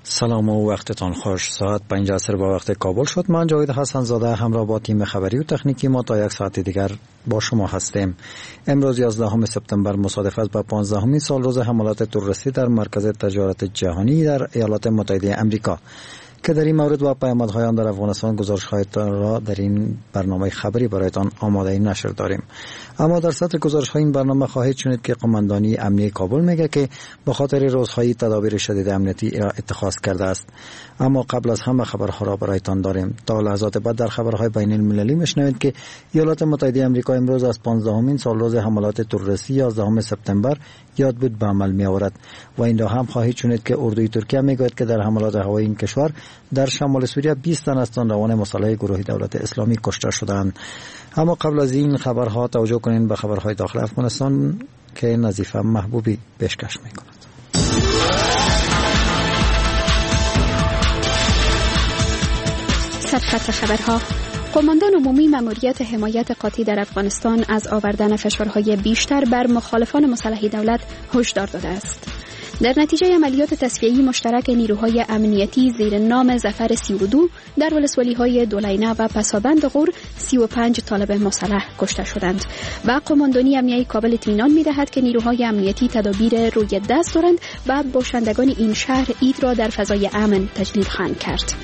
سلام و وقتتان خوش. ساعت 5 عصر با وقت کابل شد. من جاوید حسن زاده همراه با تیم خبری و تکنیکی ما تا یک ساعت دیگر با شما هستیم. امروز 11 سپتامبر مصادف است با 15مین سال روز حملات تروریستی در مرکز تجارت جهانی در ایالات متحده آمریکا که در این مورد و پیامدهای آن در افغانستان گزارش‌هایتان را در این برنامه خبری برایتان آماده نشر داریم. اما در سطر گزارش‌های این برنامه خواهید شنید که قماندانی امنیه کابل میگه که به خاطر روزهای تدابیر شدید امنیتی را اتخاذ کرده است. اما قبل از همه خبرها را برایتان داریم. تا لحظات بعد در خبرهای بین المللی میشنوید که ایالات متحده آمریکا امروز از 15مین سال روز حملات تروریستی 11 سپتامبر یاد بود به عمل می آورد و این را هم خواهید شنید که اردوی ترکیه میگوید که در حملات هوایی این کشور در شمال سوریه 20 تن از تندروان مسلح گروه دولت اسلامی کشته شدند. اما قبل از این خبرها توجه کنید به خبرهای داخل افغانستان که نظیفه محبوبی پیشکش میکند. سرخط خبرها: قماندان عمومی مأموریت حمایت قاطع در افغانستان از آوردن فشارهای بیشتر بر مخالفان مسلح دولت هشدار داده است. در نتیجه عملیات تصفیه‌ای مشترک نیروهای امنیتی زیر نام ظفر 32 در ولسوالی‌های دولینه و پسابند غور 35 طالب مسلح کشته شدند و قماندانی امنیتی کابل اطمینان می‌دهد که نیروهای امنیتی تدابیر روی دست دارند و باشندگان این شهر عید را در فضای امن تجلیل خواهند کرد.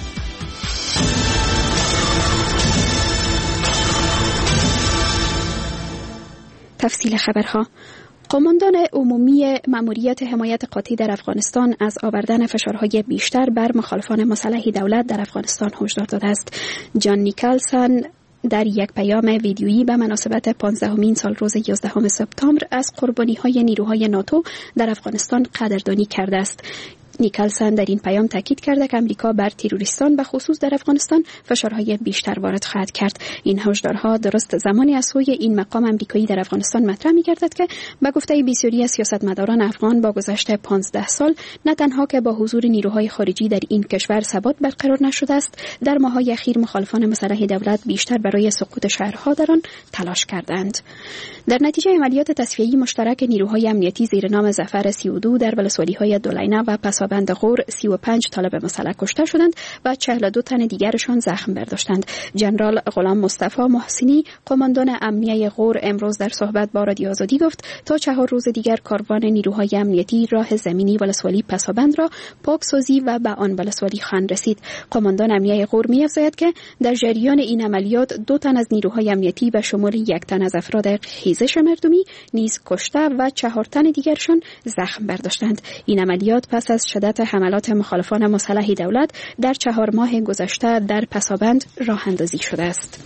تفصیل خبرها: قماندان عمومی مأموریت حمایت قاطع در افغانستان از آوردن فشارهای بیشتر بر مخالفان مسلح دولت در افغانستان هشدار داده است. جان نیکلسن در یک پیام ویدیویی به مناسبت 15مین سال روز 11 سپتامبر از قربانی‌های نیروهای ناتو در افغانستان قدردانی کرده است. نیکلسن در این پیام تاکید کرده که امریکا بر تروریستان به خصوص در افغانستان فشارهای بیشتر وارد خواهد کرد. این هشدارها درست زمانی از سوی این مقام امریکایی در افغانستان مطرح می‌گردد که به گفته بسیاری از سیاستمداران افغان با گذشت 15 سال نه تنها که با حضور نیروهای خارجی در این کشور ثبات برقرار نشده است، در ماه‌های اخیر مخالفان مسلح دولت بیشتر برای سقوط شهرها در آن تلاش کردند. در نتیجه عملیات تصفیه‌ای مشترک نیروهای امنیتی زیر نام ظفر 32 در ولسوالی‌های دولینه و پسابند غور 35 طالب مسلح کشته شدند و 42 تن دیگرشان زخم برداشتند. جنرال غلام مصطفی محسنی قماندان امنیه غور امروز در صحبت با رادیو آزادی گفت تا 4 روز دیگر کاروان نیروهای امنیتی راه زمینی ولسوالی پسابند را پاکسازی و به آن ولسوالی خواهند رسید. قماندان امنیه غور می‌افزاید که در جریان این عملیات 2 تن از نیروهای امنیتی به شمول 1 تن از افراد خیزش مردمی نیز کشته و 4 تن دیگرشان زخم برداشتند. این عملیات پس از شدت حملات مخالفان مسلح دولت در 4 ماه گذشته در پسابند راه اندازی شده است.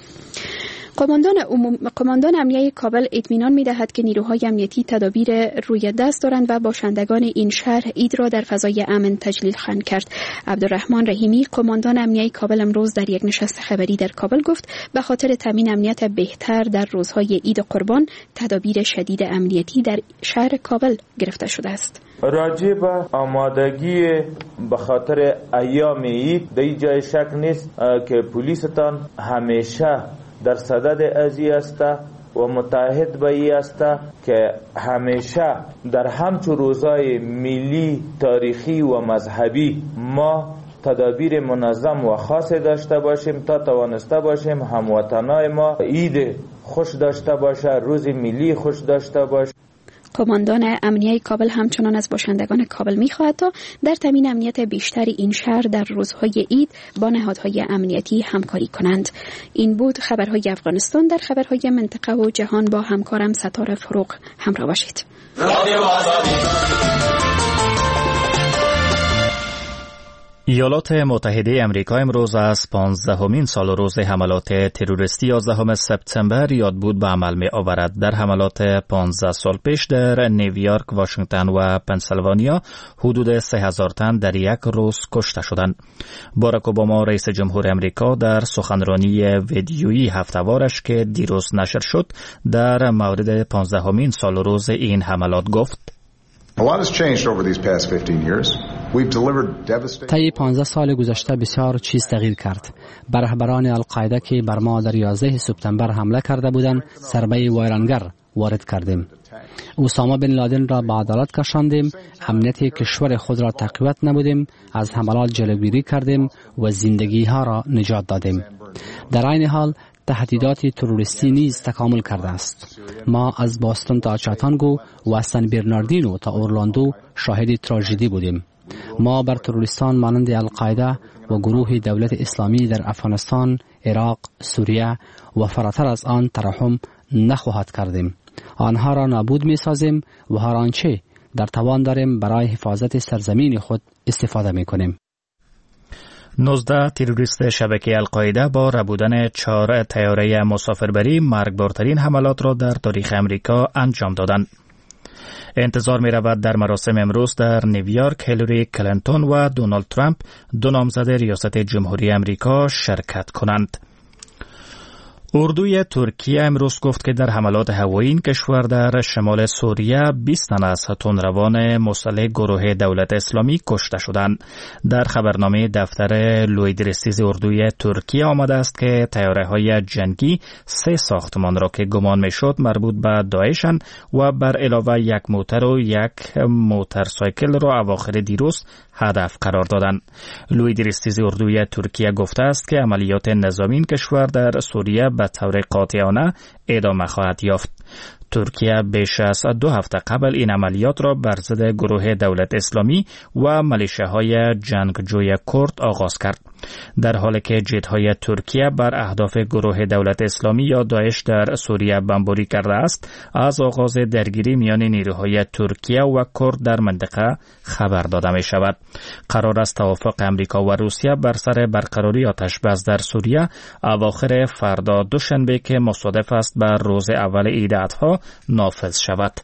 قماندان امنیه کابل اطمینان می‌دهد که نیروهای امنیتی تدابیر روی دست دارند و باشندگان این شهر عید را در فضای امن تجلیل خواهند کرد. عبدالرحمن رحیمی قماندان امنیه کابل امروز در یک نشست خبری در کابل گفت به خاطر تامین امنیت بهتر در روزهای عید قربان تدابیر شدید امنیتی در شهر کابل گرفته شده است. راجع به آمادگی به خاطر ایام عید در جای شک نیست که پلیستان همیشه در صدد ازی است و متحد به ای است که همیشه در همچون روزهای ملی تاریخی و مذهبی ما تدابیر منظم و خاص داشته باشیم تا توانسته باشیم هموطنای ما عید خوش داشته باشه، روز ملی خوش داشته باشه. قماندان امنیه کابل همچنان از باشندگان کابل می‌خواهد تا در تامین امنیت بیشتر این شهر در روزهای عید با نهادهای امنیتی همکاری کنند. این بود خبرهای افغانستان. در خبرهای منطقه و جهان با همکارم ستاره فروغ همراه باشید. ایالات متحده آمریکا امروز از 15مین سال روز حملات تروریستی 11 سپتامبر یاد بود به عمل می آورد. در حملات 15 سال پیش در نیویورک، واشنگتن و پنسیلوانیا حدود 3000 تن در یک روز کشته شدند. باراک اوباما رئیس جمهور آمریکا در سخنرانی ویدیویی هفته‌وارش که دیروز نشر شد در مورد 15مین سال روز این حملات گفت: طی 15 سال گذشته بسیار چیز تغییر کرد. رهبران القاعده که بر ما در 11 سپتامبر حمله کرده بودند ضربه ویرانگر وارد کردیم. اسامه بن لادن را به عدالت کشاندیم، امنیت کشور خود را تقویت نمودیم، از حملات جلوگیری کردیم و زندگی ها را نجات دادیم. در عین حال تهدیدات تروریستی نیز تکامل کرده است. ما از باستون تا چاتانگو و از سن برناردینو تا اورلاندو شاهد تراژدی بودیم. ما بر تروریستان مانند القاعده و گروه دولت اسلامی در افغانستان، عراق، سوریه و فراتر از آن ترحم نخواهد کردیم. آنها را نابود می سازیم و هر آنچه در توان داریم برای حفاظت سرزمین خود استفاده می کنیم. 19 تروریست شبکه القاعده با ربودن 4 طیاره مسافربری مرگبارترین حملات را در تاریخ امریکا انجام دادند. انتظار می رود در مراسم امروز در نیویورک هیلاری کلینتون و دونالد ترامپ، دو نامزد ریاست جمهوری امریکا، شرکت کنند. اردوی ترکیه امروز گفت که در حملات هوایی این کشور در شمال سوریه 20 تن از تندروان مسلح گروه دولت اسلامی کشته شدند. در خبرنامه دفتر لویدرستیز اردوی ترکیه آمده است که طیاره‌های جنگی 3 ساختمان را که گمان می‌شد مربوط به داعشند و بر علاوه 1 موتر و 1 موتورسایکل را اواخر دیروز هدف قرار دادند. لویدرستیز اردوی ترکیه گفته است که عملیات نظامی این کشور در سوریه به طور قاطعانه ادامه خواهد یافت. ترکیه بیش از 2 هفته قبل این عملیات را بر ضد گروه دولت اسلامی و ملیشه‌های جنگجوی کرد آغاز کرد. در حالی که جت‌های ترکیه بر اهداف گروه دولت اسلامی یا داعش در سوریه بمباری کرده است، از آغاز درگیری میان نیروهای ترکیه و کرد در منطقه خبر داده می شود. قرار است توافق امریکا و روسیه بر سر برقراری آتش‌بس در سوریه اواخر فردا دوشنبه که مصادف است بر روز اول عید اضحی نافذ شود.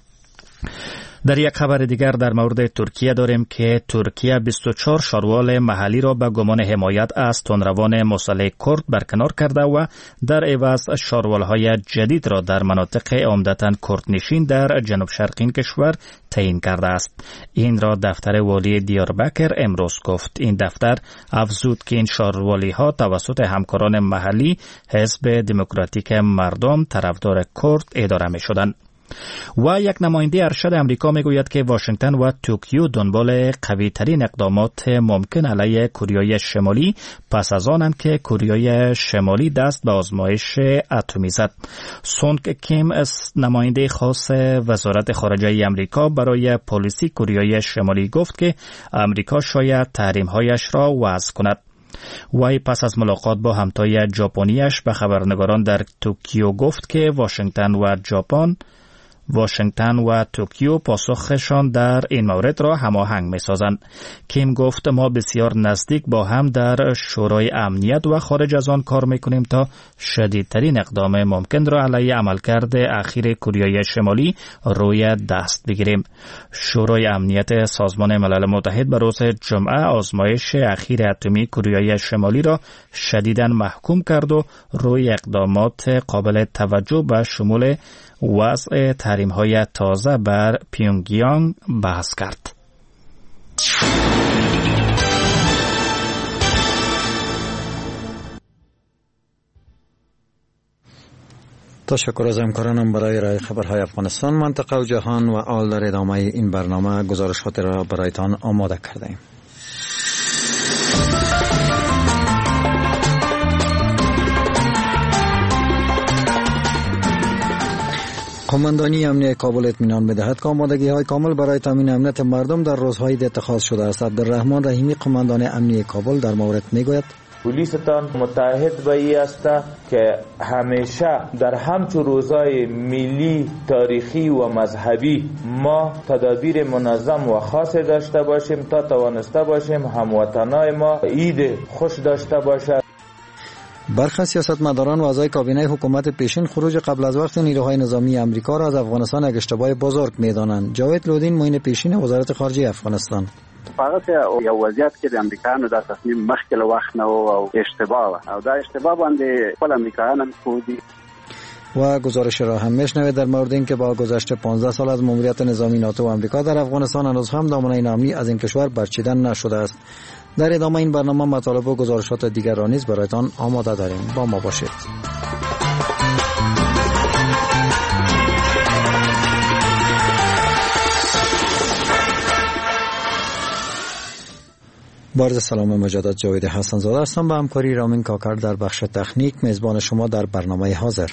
در یک خبر دیگر در مورد ترکیه داریم که ترکیه 24 شاروال محلی را به گمان حمایت از تندروان مسلح کرد برکنار کرده و در عوض شاروال‌های جدید را در مناطق عمدتاً کردنشین در جنوب شرقی کشور تعیین کرده است. این را دفتر والی دیاربکر امروز گفت. این دفتر افزود که این شاروالی‌ها توسط همکاران محلی حزب دموکراتیک مردم طرفدار کرد اداره می‌شدند. و یک نماینده ارشد امریکا میگوید که واشنگتن و توکیو دنبال قوی ترین اقدامات ممکن علیه کره شمالی پس از آنند که کره شمالی دست به آزمایش اتمی زد. سونگ کیم نماینده خاص وزارت خارجه امریکا برای پالیسی کره شمالی گفت که امریکا شاید تحریم‌هایش را وضع کند. وی پس از ملاقات با همتای ژاپنیش به خبرنگاران در توکیو گفت که واشنگتن و توکیو پاسخشان در این مورد را هماهنگ می‌سازند. کیم گفت ما بسیار نزدیک با هم در شورای امنیت و خارج از آن کار می‌کنیم تا شدیدترین اقدام ممکن را علیه عملکرد اخیر کره شمالی روی دست بگیریم. شورای امنیت سازمان ملل متحد به روز جمعه آزمایش اخیر اتمی کره شمالی را شدیداً محکوم کرد و روی اقدامات قابل توجه به شمول وضع تحریم‌های تازه بر پیونگیانگ بحث کرد. تشکر از همکارانم برای ارائه خبرهای افغانستان، منطقه و جهان و آل. در ادامه این برنامه گزارشات را برایتان آماده کردیم. قماندانی امنیت کابل اطمینان می‌دهد که آمادگی‌های کامل برای تامین امنیت مردم در روزهای اتخاذ شده است. عبدالرحمن رحیمی قماندان امنیت کابل در مورد می‌گوید پلیستان متحد به این است که همیشه در همچون روزهای ملی، تاریخی و مذهبی ما تدابیر منظم و خاص داشته باشیم تا توانسته باشیم هموطنای ما عید خوش داشته باشد. برخی سیاستمداران و اعضای کابینه حکومت پیشین خروج قبل از وقت نیروهای نظامی امریکا را از افغانستان یک اشتباه بزرگ می‌دانند. جاوید لودین، معین پیشین وزارت خارجه افغانستان: فقط یو وضعیت کې د امریکایانو د تصمیم مخکې له وخت نه او اشتباه او دا اشتباه باندې خپل امریکایان هم کوي. و گزارش را هم میشنوید در مورد اینکه با گذشت 15 سال از ماموریت نظامی ناتو و امریکا در افغانستان هنوز هم دامنه نامنی از این کشور برچیدن نشده است. در ادامه این برنامه مطالب و گزارشات دیگر را نیز برایتان آماده داریم. با ما باشید. با عرض سلام مجدد جاوید حسن زاده هستم. با همکاری رامین کاکر در بخش تکنیک میزبان شما در برنامه حاضر.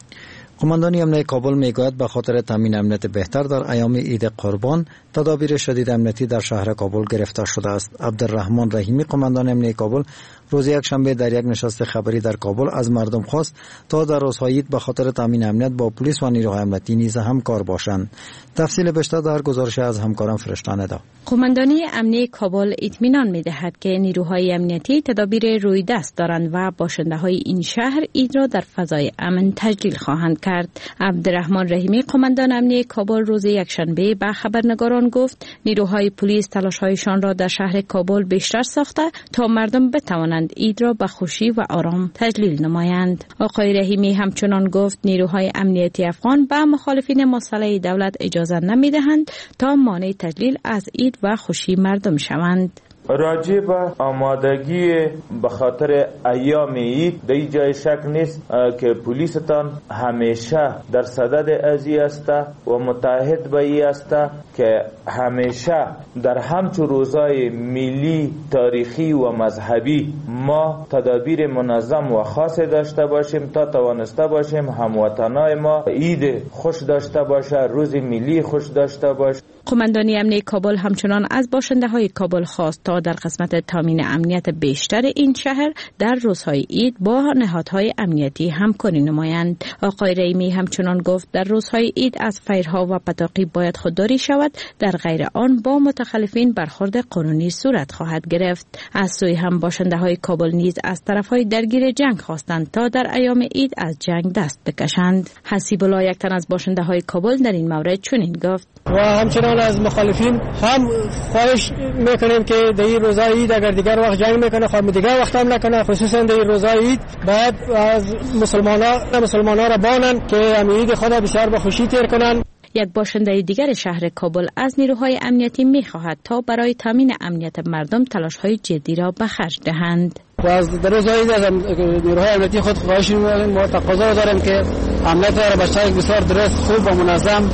قماندان امنیت کابل میگوید به خاطر تامین امنیت بهتر در ایام عید قربان تدابیر شدید امنیتی در شهر کابل گرفته شده است. عبدالرحمن رحیمی قماندان امنیت کابل روز یکشنبه در یک نشست خبری در کابل از مردم خواست تا در روزهای عید به خاطر تامین امنیت با پلیس و نیروهای امنیتی نیز همکار باشند. تفصیل بیشتر در گزارش از همکارم فرشته ندا. قماندانی امنیت کابل اطمینان می‌دهد که نیروهای امنیتی تدابیر رویدست دارند و باشنده‌های این شهر عید را در فضای امن تجلیل خواهند کرد. عبدالرحمن رحیمی قماندان امنیت کابل روز یکشنبه به خبرنگاران گفت نیروهای پلیس تلاش‌هایشان را در شهر کابل بیشتر ساخته تا مردم بتوانند عید را به خوشی و آرام تجلیل نمایند. آقای رحیمی همچنان گفت نیروهای امنیتی افغان به مخالفین مسلح دولت اجازه نمی‌دهند تا مانع تجلیل از عید و خوشی مردم شوند. راجع به آمادگی به خاطر ایام عید در جای شک نیست که پلیستان همیشه در صدد ازی است و متحد به ای است که همیشه در همچون روزهای ملی تاریخی و مذهبی ما تدابیر منظم و خاص داشته باشیم تا توانسته باشیم هموطنای ما عید خوش داشته باشه، روز ملی خوش داشته باشه. قماندانی امنیت کابل همچنان از باشنده‌های کابل خواست تا در قسمت تامین امنیت بیشتر این شهر در روزهای عید با نهادهای امنیتی همکاری نمایند. آقای رحیمی همچنان گفت در روزهای عید از فیرها و پتاقی باید خودداری شود، در غیر آن با متخلفین برخورد قانونی صورت خواهد گرفت. از سوی هم باشنده‌های کابل نیز از طرفهای درگیر جنگ خواستند تا در ایام عید از جنگ دست بکشند. حسیب الله یک تن از باشنده‌های کابل در این مورد چنین گفت: و همچنان از مخالفین هم خواهش میکنیم که در این روزهای عید اگر دیگر وقت جنگ میکنه خواهد دیگر وقت هم نکنه، خصوصا در این روزهای عید باید از مسلمانان را بانن که عید خود بسیار به خوشی تیر کنن. یک باشنده دیگر شهر کابل از نیروهای امنیتی میخواهد تا برای تامین امنیت مردم تلاش‌های جدی را به خرج دهند. و از در روزهای عید از نیروهای امنیتی خود خواهش می‌کنیم و تقاضا داریم که امنیت را به شکل بسیار درست، خوب و منظم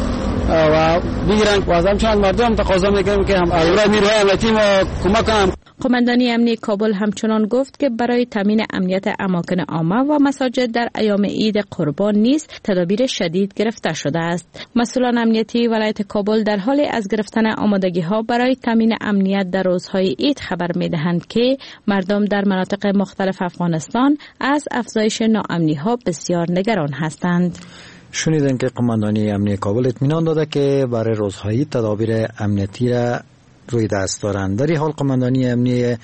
و بگیرن و از همچنان مردم تقاضا میکنیم که اولای نیروهای امنیتی ما کمک کنن. قماندانی امنیت کابل همچنان گفت که برای تامین امنیت اماکن عامه و مساجد در ایام عید قربان نیز تدابیر شدید گرفته شده است. مسئولان امنیتی ولایت کابل در حال از گرفتن آمادگی‌ها برای تامین امنیت در روزهای عید خبر می‌دهند که مردم در مناطق مختلف افغانستان از افزایش ناامنی‌ها بسیار نگران هستند. شنیدن که قماندانی امنیت کابل اطمینان داده که برای روزهای تدابیر امنیتی را روی دست دارند. در این حال قماندانی امنیت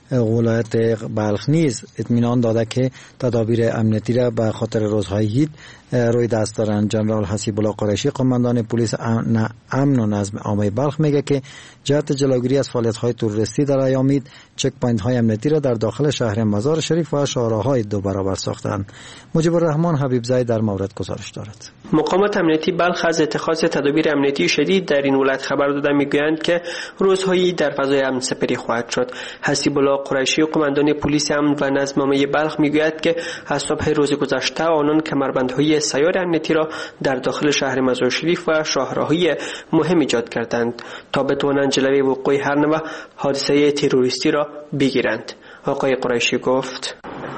ولایت بلخ نیز اطمینان داده که تدابیر امنیتی را به خاطر روزهای عید روی دست دارند. جنرال حسیب الله قریشی قماندان پلیس امن و نظم عامه بلخ میگه که جهت جلوگیری از فعالیت‌های تروریستی در ایام عید چک پوینت‌های امنیتی را در داخل شهر مزار شریف و شهرهای 2 برابر ساختند. مجیب الرحمن حبیب زاید در مورد گزارش دارد. مقامات امنیتی بلخ از اتخاذ تدابیر امنیتی شدید در این ولایت خبر داده میگویند که روزهای در فضای امن سپری خواهد شد. حسیب الله قریشی قماندان پلیس امن و نظم عامه بلخ میگوید که از صبح روز گذشته آنان کمربندهای سیار امنیتی را در داخل شهر مزار شریف و شهرهای مهم ایجاد کردند تا بتوانند جلوی وقوع هر نوع حادثه تروریستی را بگیرند. آقای قریشی گفت: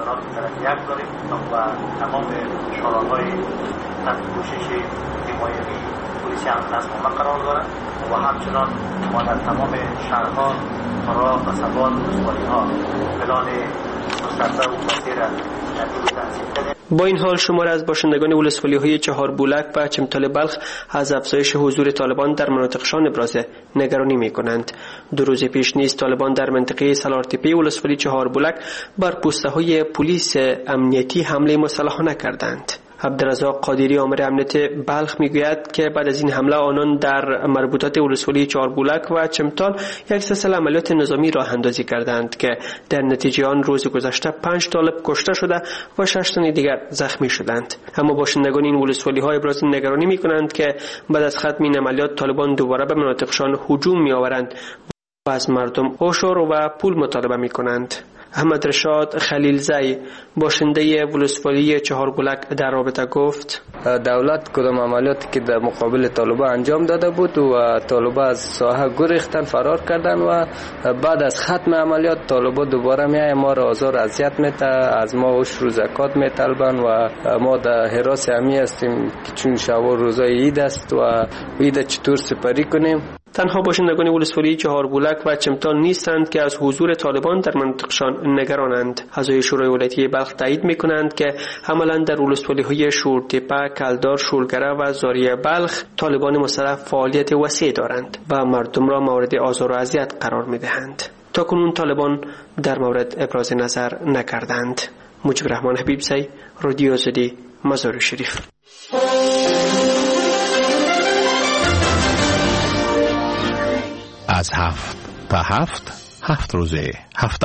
و تمام شوراهای تحت پوشش حمایوی پلیس نظم عامه قرار دارند و همچنان ما در تمام شهرها، قرا، قصبات، روستایی‌ها پلان مسطح و مسیر تنظیم کردیم. با این حال شمار از باشندگان ولسوالی‌های چهار بولک و چمتال بلخ از افزایش حضور طالبان در مناطقشان ابراز نگرانی می‌کنند. 2 روز پیش نیز طالبان در منطقه سالارتپه ولسوالی چهار بولک بر پوسته‌های پلیس امنیتی حمله مسلحانه کردند. عبدالرزاق قادری آمر امنیت بلخ میگوید که بعد از این حمله آنان در مربوطات ولسوالی چهاربولک و چمتال یک سلسله عملیات نظامی راه اندازی کردند که در نتیجه آن روز گذشته 5 طالب کشته شده و 6 تن دیگر زخمی شدند. اما باشندگان این ولسوالی ها ابراز نگرانی میکنند که بعد از ختم این عملیات طالبان دوباره به مناطقشان هجوم میآورند و از مردم عشر و پول مطالبه میکنند. احمد رشاد خلیلزی باشنده ولسوالی چهاربلک در رابطه گفت دولت کدام عملیاتی که در مقابل طالبان انجام داده بود و طالبان از ساحه گریختن، فرار کردن و بعد از ختم عملیات طالبان دوباره میای ما را آزار اذیت میته، از ما عشر و زکات میطلبن و ما در حراس امی هستیم که چون شب و روزای عید است و عید چطور سپری کنیم. تنها باشندگان ولسوالی چهاربلک و چمتال نیستند که از حضور طالبان در منطقه‌شان نگرانند. اعضای شورای ولایتی بلخ تایید می‌کنند که عملاً در ولسوالی‌های شورتپه، کلدار، شولگره و زاریه بلخ طالبان مسلح فعالیت وسیع دارند و مردم را مورد آزار و اذیت قرار می‌دهند. تاکنون طالبان در مورد ابراز نظر نکردند. مجیب رحمان حبیبزی، رادیو آزادی، مزار شریف. از 7 تا 7 روزه هفته.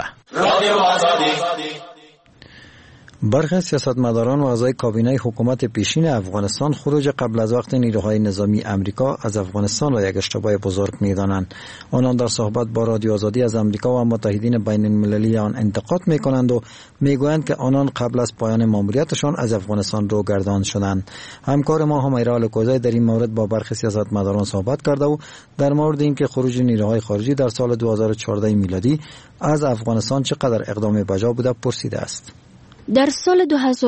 برخی سیاستمداران و اعضای کابینه حکومت پیشین افغانستان خروج قبل از وقت نیروهای نظامی امریکا از افغانستان را یک اشتباه بزرگ می‌دانند. آنان در صحبت با رادیو آزادی از امریکا و متحدین بین المللی آن انتقاد می‌کنند و می‌گویند که آنان قبل از پایان ماموریتشان از افغانستان رو گردان شدند. همکار ما همیرا الکوزی در این مورد با برخی سیاستمداران صحبت کرده و در مورد اینکه خروج نیروهای خارجی در سال 2014 میلادی از افغانستان چقدر اقدام بجا بوده پرسیده است. در سال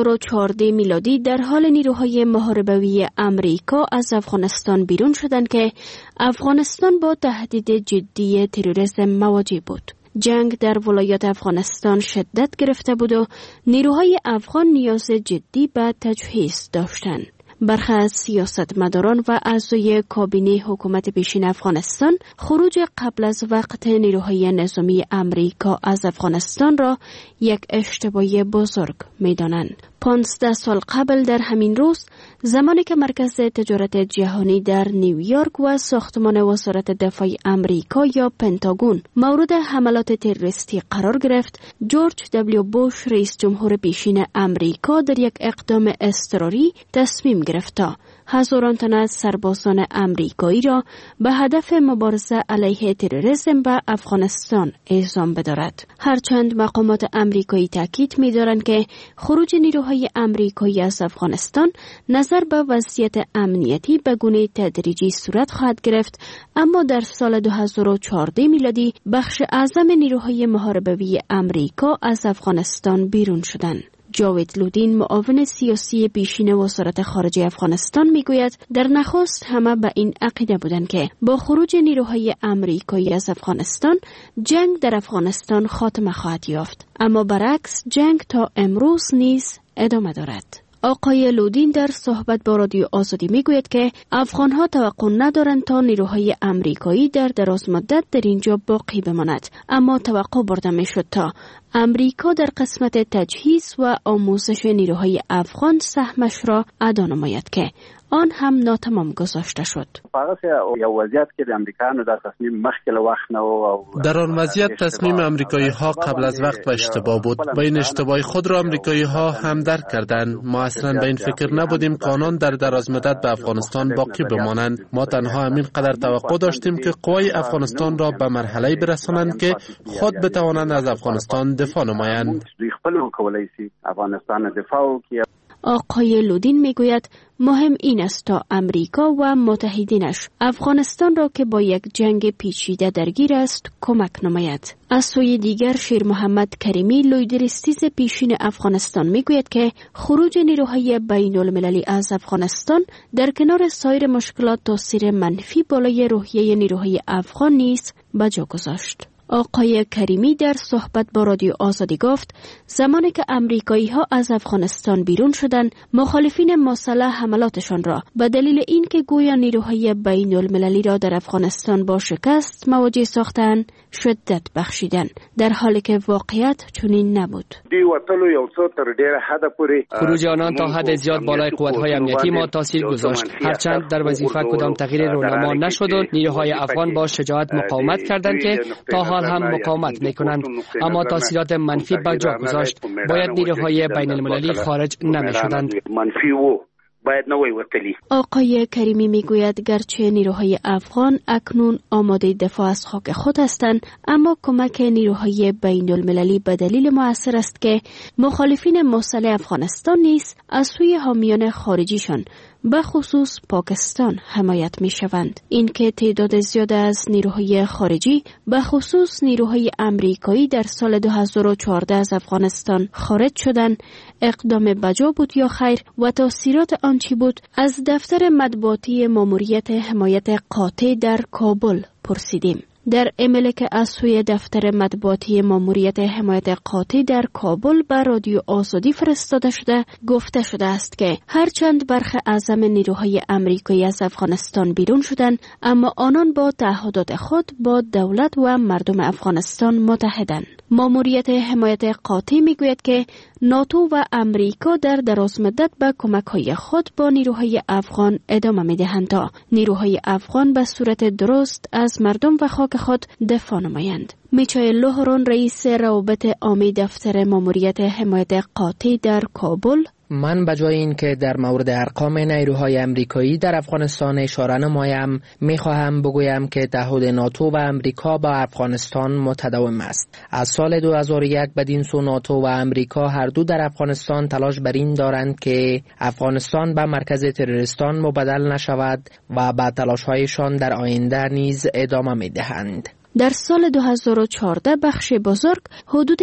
2014 میلادی در حال نیروهای محاربوی امریکا از افغانستان بیرون شدند که افغانستان با تهدید جدی تروریسم مواجه بود. جنگ در ولایات افغانستان شدت گرفته بود و نیروهای افغان نیاز جدی به تجهیز داشتند. برخی از سیاستمداران و اعضای کابینه حکومت پیشین افغانستان خروج قبل از وقت نیروهای نظامی امریکا از افغانستان را یک اشتباه بزرگ می‌دانند. 15 سال قبل در همین روز زمانی که مرکز تجارت جهانی در نیویورک و ساختمان وزارت دفاع امریکا یا پنتاگون مورد حملات تروریستی قرار گرفت، جورج دبلیو بوش رئیس جمهور پیشین امریکا در یک اقدام اضطراری تصمیم گرفت تا هزاران تن از سربازان امریکایی را به هدف مبارزه علیه تروریسم به افغانستان اعزام بدارد. هرچند مقامات امریکایی تاکید می‌دارند که خروج نیروهای امریکایی از افغانستان نظر به وضعیت امنیتی به گونه تدریجی صورت خواهد گرفت، اما در سال 2014 میلادی بخش اعظم نیروهای محاربوی امریکا از افغانستان بیرون شدند. جاوید لودین معاون سیاسی پیشین وزارت خارجه افغانستان میگوید در نخست همه به این عقیده بودند که با خروج نیروهای امریکایی از افغانستان جنگ در افغانستان خاتمه خواهد یافت، اما برعکس جنگ تا امروز نیز ادامه دارد. آقای لودین در صحبت با رادیو آزادی میگوید که افغانها توقع ندارند تا نیروهای امریکایی در دراز مدت در اینجا باقی بماند، اما توقع برده میشد تا امریکا در قسمت تجهیز و آموزش نیروهای افغان سهمش را ادا نماید که آن هم ناتمام گذاشته شد. در آن وضعیت تصمیم امریکایی ها قبل از وقت و اشتباه بود و این اشتباه خود را امریکایی ها هم درک کردند. ما اصلا به این فکر نبودیم که آنان در دراز مدت به افغانستان باقی بمانند. ما تنها همین قدر توقع داشتیم که قوای افغانستان را به مرحله برسانند که خود بتوانند از افغانستان دفاع نمایند. آقای لودین میگوید مهم این است تا امریکا و متحدینش افغانستان را که با یک جنگ پیچیده درگیر است کمک نماید. از سوی دیگر شیر محمد کریمی لویدرستیز پیشین افغانستان میگوید که خروج نیروهای بین المللی از افغانستان در کنار سایر مشکلات تاثیر منفی بالای روحیه نیروهای افغان نیز به جا گذاشت. آقای کریمی در صحبت با رادیو آزادی گفت زمانی که امریکایی ها از افغانستان بیرون شدند، مخالفین مسلح حملاتشان را به دلیل اینکه گویا نیروهای بین المللی را در افغانستان با شکست مواجه ساختند شدت بخشیدند، در حالی که واقعیت چنین نبود. خروج آنان تا حد زیاد بالای قوت‌های امنیتی ما تاثیر گذاشت، هرچند در وظیفه کدام تغییر رونما نشد و نیروهای افغان با شجاعت مقاومت کردند که تا حال هم مقاومت میکنند، اما تاثیرات منفی به جا گذاشت. باید نیروهای بین المللی خارج نمیشدند. باید نوی وتلی. آقای کریمی میگوید گرچه نیروهای افغان اکنون آماده دفاع از خاک خود هستند، اما کمک نیروهای بین المللی به دلیل مؤثر است که مخالفین مسلح افغانستان نیز از سوی حامیان خارجیشان به خصوص پاکستان حمایت می شوند. این که تعداد زیاد از نیروهای خارجی به خصوص نیروهای امریکایی در سال 2014 از افغانستان خارج شدند اقدام بجا بود یا خیر و تاثیرات آن چی بود؟ از دفتر مطبوعاتی ماموریت حمایت قاطع در کابل پرسیدیم. در ایمیلی که از سوی دفتر مطبوعاتی ماموریت حمایت قاطع در کابل به رادیو آزادی فرستاده شده گفته شده است که هرچند برخی اعظم نیروهای امریکایی از افغانستان بیرون شدند، اما آنان با تعهدات خود با دولت و مردم افغانستان متحدند. ماموریت حمایت قاطع میگوید که ناتو و امریکا در دراز مدت به کمک‌های خود با نیروهای افغان ادامه می‌دهند تا نیروهای افغان به صورت درست از مردم و خاک خود دفاع نمایند. میچایل لوهرون رئیس روابط عامی دفتر ماموریت حمایت قاطع در کابل: من بجای این که در مورد ارقام نیروهای امریکایی در افغانستان اشاره نمایم، میخواهم بگویم که تعهد ناتو و امریکا با افغانستان متداوم است. از سال 2001 بدین سو ناتو و امریکا هر دو در افغانستان تلاش بر این دارند که افغانستان به مرکز تروریستان مبدل نشود و به تلاش‌هایشان در آینده نیز ادامه میدهند. در سال 2014 بخش بزرگ حدود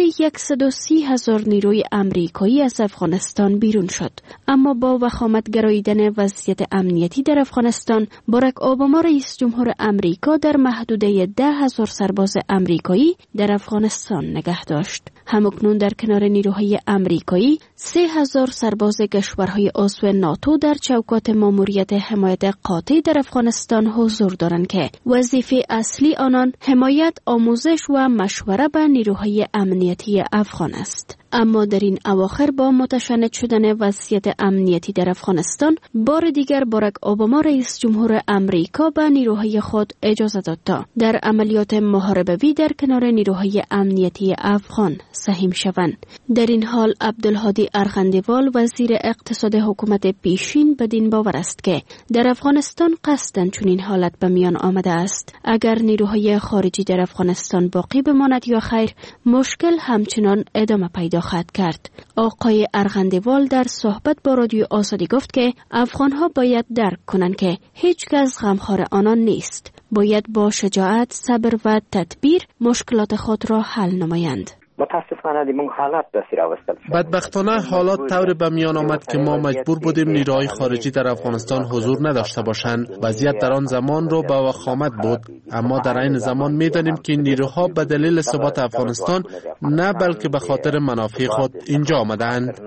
130,000 نیروی امریکایی از افغانستان بیرون شد، اما با وخامت گراییدن وضعیت امنیتی در افغانستان، باراک اوباما رئیس جمهور امریکا در محدوده 10,000 سرباز امریکایی در افغانستان نگه داشت. همکنون در کنار نیروهای امریکایی 3,000 سرباز کشورهای عضو ناتو در چوکات ماموریت حمایت قاطع در افغانستان حضور دارند که وظیفه اصلی آنان حمایت، آموزش و مشوره به نیروهای امنیتی افغان است. اما در این اواخر با متشنج شدن وضعیت امنیتی در افغانستان، بار دیگر باراک اوباما رئیس جمهور امریکا به نیروهای خود اجازه داد تا در عملیات محاربه‌ای در کنار نیروهای امنیتی افغان سهیم شوند. در این حال عبدالهادی ارغندیوال وزیر اقتصاد حکومت پیشین بدین باور است که در افغانستان قصداً چنین حالت به میان آمده است. اگر نیروهای خارجی در افغانستان باقی بماند یا خیر، مشکل همچنان ادامه پیدا خواهد کرد. آقای ارغندیوال در صحبت با رادیو آزادی گفت که افغانها باید درک کنند که هیچ کس غمخوار آنان نیست. باید با شجاعت، صبر و تدبیر مشکلات خود را حل نمایند. متاسفانه دیمون حالات دستی راوستل شد. بدبختانه حالات طور به میان آمد که ما مجبور بودیم نیروهای خارجی در افغانستان حضور نداشته باشند. وضعیت در آن زمان رو با وخامت بود، اما در این زمان می‌دانیم که نیروها به دلیل ثبات افغانستان نه بلکه به خاطر منافع خود اینجا آمدند.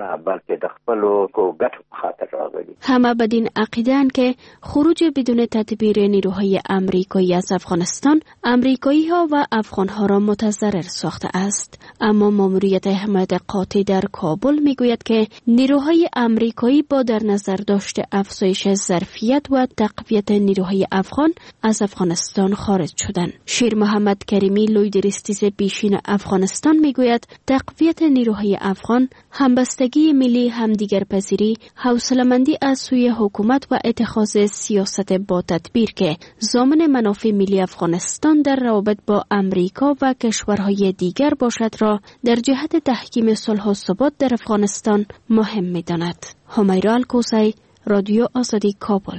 همه بدین عقیده‌اند که خروج بدون تدبیر نیروهای امریکایی از افغانستان، امریکایی‌ها و افغان‌ها را متضرر ساخته است. اما ماموریت حمایت قاطع در کابل میگوید که نیروهای امریکایی با در نظر داشته افزایش ظرفیت و تقویت نیروهای افغان از افغانستان خارج شدند. شیر محمد کریمی لویدریستیز پیشین افغانستان میگوید تقویت نیروهای افغان، همبستگی ملی، همدیگرپذیری، حوصله‌مندی از سوی حکومت و اتخاذ سیاست با تدبیر که ضامن منافع ملی افغانستان در روابط با امریکا و کشورهای دیگر باشد را در جهت تحکیم صلح و ثبات در افغانستان مهم می‌داند. همیرا الکوسی، رادیو آزادی، کابل.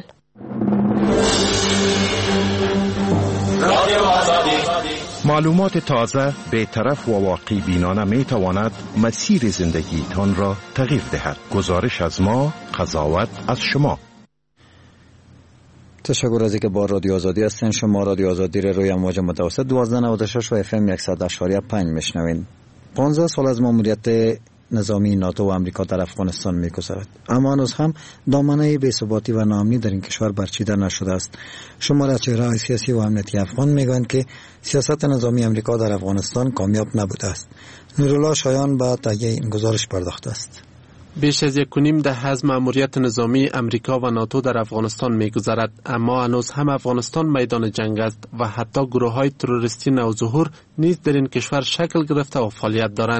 معلومات تازه، بی‌طرف و واقعی بینانه می تواند مسیر زندگی تان را تغییر دهد. گزارش از ما، قضاوت از شما. تشکر از اینکه با رادیو آزادی هستین. شما رادیو آزادی را روی امواج متوسط 1296 و FM 100.5 میشنوین. 15 سال از ماموریت نظامی ناتو و امریکا در افغانستان می‌گذرد، اما هنوز هم دامنه بی‌ثباتی و ناامنی در این کشور برچیده نشده است. شمار از چهره‌های سیاسی و امنیتی افغان میگویند که سیاست نظامی امریکا در افغانستان کامیاب نبوده است. نورالله شایان به تهیه این گزارش پرداخته است. بیش از 1.5 دهه از مأموریت نظامی امریکا و ناتو در افغانستان می‌گذرد، اما هنوز هم افغانستان میدان جنگ است و حتی گروه‌های تروریستی نوظهور نیز در این کشور شکل گرفته و فعالیت دارند.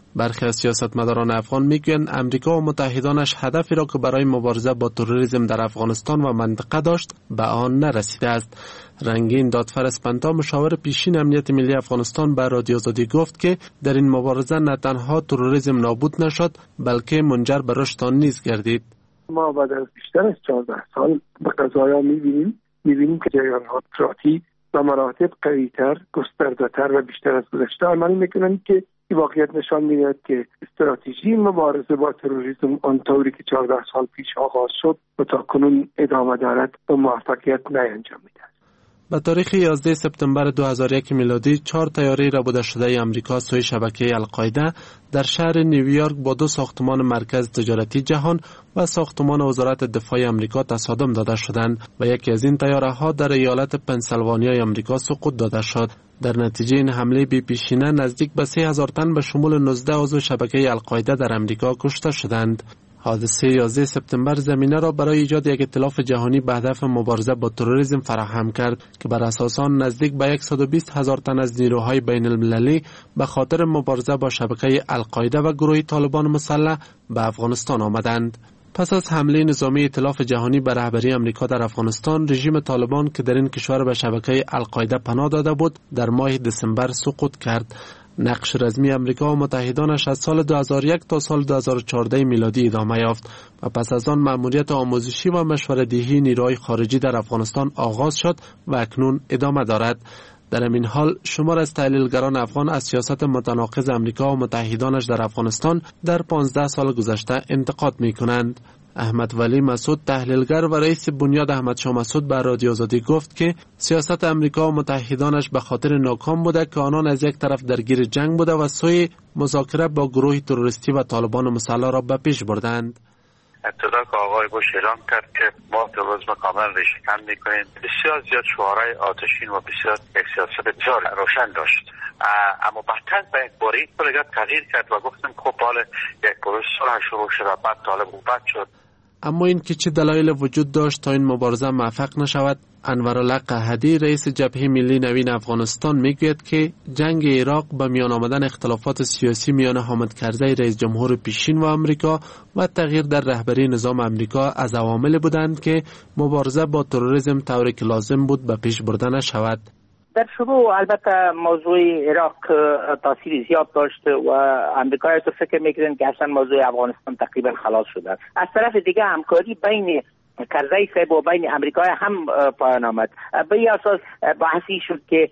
برخی از سیاستمداران افغان میگویند امریکا و متحدانش هدفی را که برای مبارزه با تروریسم در افغانستان و منطقه داشت به آن نرسیده است. رنگین دادفر اسپنتا مشاور پیشین امنیت ملی افغانستان به رادیو آزادی گفت که در این مبارزه نه تنها تروریسم نابود نشد بلکه منجر به رشد آن نیز گردید. ما بعد از بیشتر از 14 سال به قضایا می‌بینیم که جریان‌ها افراطی و مراتب قوی‌تر، گسترده‌تر و بیشتر از گذشته عمل می‌کنند که این واقعیت نشان می‌دهد که استراتژی مبارزه با تروریسم آنطوری که 14 سال پیش آغاز شد و تا کنون ادامه دارد و موفقیت نینجام می‌دهد. به تاریخ 11 سپتامبر 2001 میلادی 4 طیاره ربوده شده آمریکا سوی شبکه القاعده در شهر نیویورک با 2 ساختمان مرکز تجارتی جهان و ساختمان وزارت دفاع آمریکا تصادم داده شدند و یکی از این طیاره‌ها در ایالت پنسیلوانیا آمریکا سقوط داده شد. در نتیجه این حمله بی پیشینه نزدیک به 3000 تن به شمول 19 عضو شبکه القاعده در آمریکا کشته شدند. حادثه 11 سپتامبر زمینه را برای ایجاد یک ائتلاف جهانی به هدف مبارزه با تروریسم فراهم کرد که بر اساس آن نزدیک به 120,000 تن از نیروهای بین المللی به خاطر مبارزه با شبکه القاعده و گروه طالبان مسلح به افغانستان آمدند. پس از حمله نظامی ائتلاف جهانی به رهبری آمریکا در افغانستان، رژیم طالبان که در این کشور به شبکه القاعده پناه داده بود، در ماه دسامبر سقوط کرد. نقش رسمی آمریکا و متحدانش از سال 2001 تا سال 2014 میلادی ادامه یافت و پس از آن مأموریت آموزشی و مشوره‌دهی نیروهای خارجی در افغانستان آغاز شد و اکنون ادامه دارد. در این حال شمار از تحلیلگران افغان از سیاست متناقض آمریکا و متحدانش در افغانستان در 15 سال گذشته انتقاد می‌کنند. احمد ولی مسعود، تحلیلگر و رئیس بنیاد احمد شاه مسعود، بر رادیو آزادی گفت که سیاست آمریکا و متحدانش به خاطر ناکام بوده که آنان از یک طرف درگیر جنگ بوده و سوی مذاکره با گروه تروریستی و طالبان مسلح را به پیش بردند. ابتدا که آقای بوش اعلام کرد که ما تروریسم کاملا ریشه‌کن می‌کنیم، بسیار زیاد شعارهای آتشین و بسیار یک سیاست بسیار روشن داشت، اما بعداً به یک باره کلیت تغییر کرد و گفتم خب حالا یک پروسه صلح شروع شد و بعد طالب اومد شد. اما این که چه دلایل وجود داشت تا این مبارزه موفق نشود، انورالله قحطی، رئیس جبهه ملی نوین افغانستان، میگوید که جنگ عراق به میان آمدن اختلافات سیاسی میان حامد کرزی رئیس جمهور پیشین و آمریکا و تغییر در رهبری نظام آمریکا از عوامل بودند که مبارزه با تروریسم طوری که لازم بود به پیش برده نشود. در شروع البته موضوع عراق تاثیر زیاد داشت و امریکایی تو فکر میکردن که اصلا موضوع افغانستان تقریبا خلاص شده. از طرف دیگه همکاری بین کرزی صاحب و بین امریکای هم پایان آمد. به این اساس بحثی شد که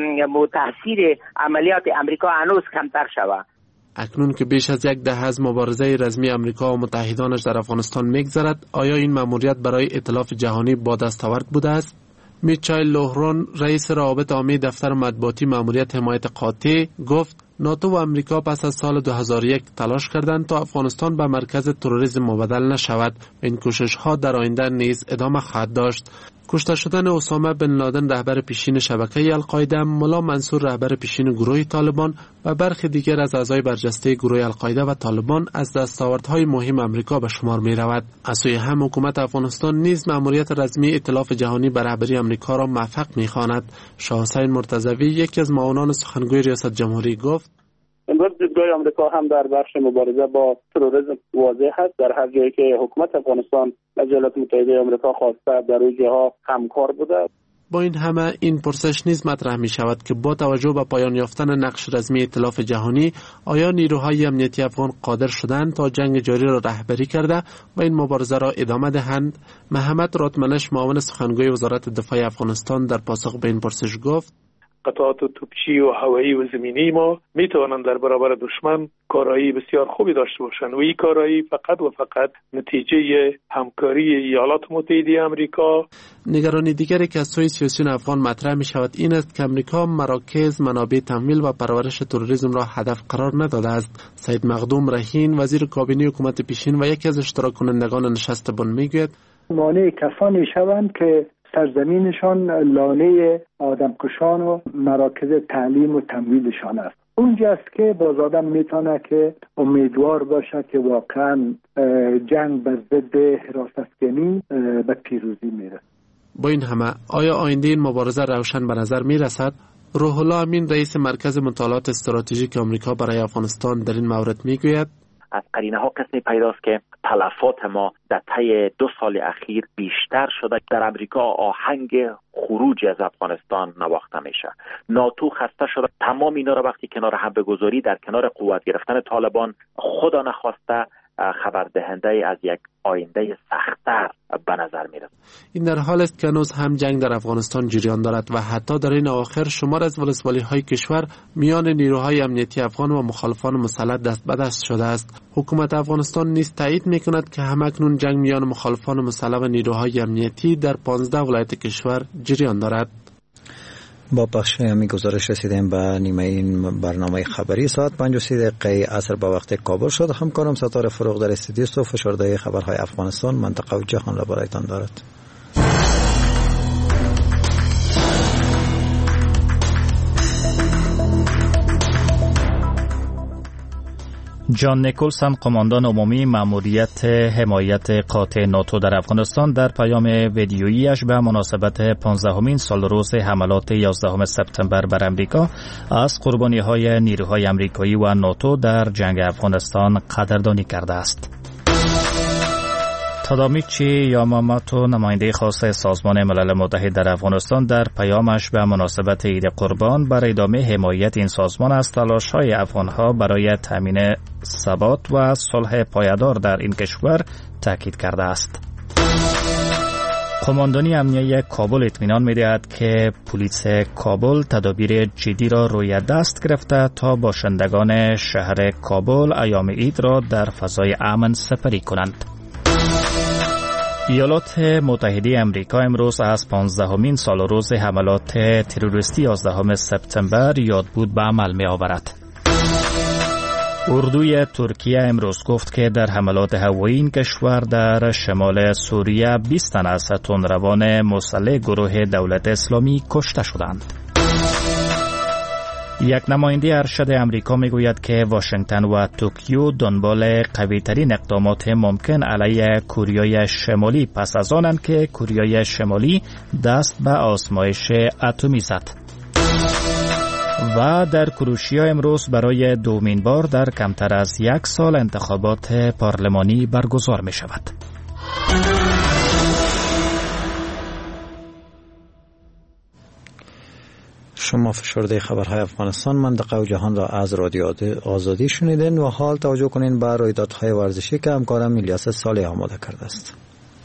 تاثیر عملیات امریکا هنوز کمتر شود. اکنون که بیش از 10 از مبارزه رسمی امریکا و متحدانش در افغانستان میگذرد، آیا این مأموریت برای ائتلاف جهانی با دستاورد بوده است؟ میچایل لوهرون، رئیس روابط عامه دفتر مطبوعاتی مأموریت حمایت قاطع، گفت ناتو و امریکا پس از سال 2001 تلاش کردند تا افغانستان به مرکز تروریسم مبدل نشود. این کوشش ها در آینده نیز ادامه خواهد داشت. کشته شدن اسامه بن لادن، رهبر پیشین شبکه القاعده، ملا منصور، رهبر پیشین گروه طالبان و برخی دیگر از اعضای برجسته گروه القاعده و طالبان از دستاوردهای مهم امریکا به شمار می رود. از سوی هم حکومت افغانستان نیز مأموریت رسمی ائتلاف جهانی بر رهبری امریکا را موفق می خواند. شاه حسین مرتضوی، یکی از معاونان سخنگوی ریاست جمهوری، گفت امروز دیدگاه آمریکا هم در بخش مبارزه با تروریسم واضح است. در هر جایی که حکومت افغانستان از ایالات متحده آمریکا خواسته در اون جاها همکار بوده. با این همه این پرسش نیز مطرح می شود که با توجه به پایان یافتن نقش رسمی ائتلاف جهانی، آیا نیروهای امنیتی افغان قادر شدند تا جنگ جاری را رهبری کرده و این مبارزه را ادامه دهند؟ محمد راتمنش، معاون سخنگوی وزارت دفاع افغانستان، در پاسخ به این پرسش گفت قطعات توپچی و هوایی و زمینی ما می توانند در برابر دشمن کارایی بسیار خوبی داشته باشند و این کارایی فقط و فقط نتیجه همکاری ایالات متحده آمریکا. نگرانی دیگری که از سوی سیاسیون افغان مطرح می شود این است که آمریکا مراکز منابع تمویل و پرورش تروریسم را هدف قرار نداده است. سید مخدوم رهین، وزیر کابینه حکومت پیشین و یکی از اشتراک کنندگان نشست بن، میگوید مانع کسانی شوند که سرزمینشان لانه آدمکشان و مراکز تعلیم و تمویلشان است. اونجاست که باز آدم میتونه که امیدوار باشه که واقعا جنگ بر ضد حراستگری به پیروزی میرسه. با این همه آیا آینده این مبارزه روشن به نظر میرسد؟ روح الله امین رئیس مرکز مطالعات استراتژیک آمریکا برای افغانستان در این مورد میگوید از قرینه ها کسی پیداست که تلفات ما در طی 2 سال اخیر بیشتر شده. در امریکا آهنگ خروج از افغانستان نواخته میشه. ناتو خسته شده. تمام اینا را وقتی کنار هم بگذاری در کنار قوت گرفتن طالبان خدا نخواسته خبر دهنده از یک آینده سخت‌تر به نظر میرسد. این در حال است که هنوز هم جنگ در افغانستان جریان دارد و حتی در این اواخر شمار از ولسوالی‌های کشور میان نیروهای امنیتی افغان و مخالفان مسلح دست به دست شده است. حکومت افغانستان نیز تایید میکند که همکنون جنگ میان مخالفان مسلح و نیروهای امنیتی در 15 ولایت کشور جریان دارد. با بخش همی گزارش رسیدیم به نیمه این برنامه خبری ساعت 5:30 عصر به وقت کابل شد. همکارم ستاره فروغ در استودیو است و فشرده خبرهای افغانستان، منطقه و جهان را برایتان دارد. جان نیکولسن، قماندان عمومی مأموریت حمایت قاطع ناتو در افغانستان، در پیام ویدیوییش به مناسبت 15مین سالروز حملات 11 سپتامبر بر امریکا از قربانی‌های نیروهای امریکایی و ناتو در جنگ افغانستان قدردانی کرده است. تادامیچی یاماماتو، نماینده خاص سازمان ملل متحد در افغانستان، در پیامش به مناسبت عید قربان بر ادامه حمایت این سازمان از تلاش‌های افغان‌ها برای تامین ثبات و صلح پایدار در این کشور تاکید کرده است. قماندانی امنیه کابل اطمینان می‌دهد که پلیس کابل تدابیر جدی را روی دست گرفته تا باشندگان شهر کابل ایام عید را در فضای امن سپری کنند. ایالات متحده امریکا امروز از 15مین سالروز حملات تروریستی 11 سپتامبر یادبود به عمل می آورد. اردوی ترکیه امروز گفت که در حملات هوایی این کشور در شمال سوریه 20 تن از تندروان مسلح گروه دولت اسلامی کشته شدند. یک نماینده ارشد امریکا میگوید که واشنگتن و توکیو دنبال قوی‌ترین اقدامات ممکن علیه کوریای شمالی پس از آنند که کوریای شمالی دست به آزمایش اتمی زد. و در کروشیا امروز برای دومین بار در کمتر از 1 سال انتخابات پارلمانی برگزار می شود. شما فشرده خبرهای افغانستان، منطقه و جهان را از رادیو آزادی شنیدین و حال توجه کنین به رویدادهای ورزشی که همکارم الیاس صالح آماده کرده است.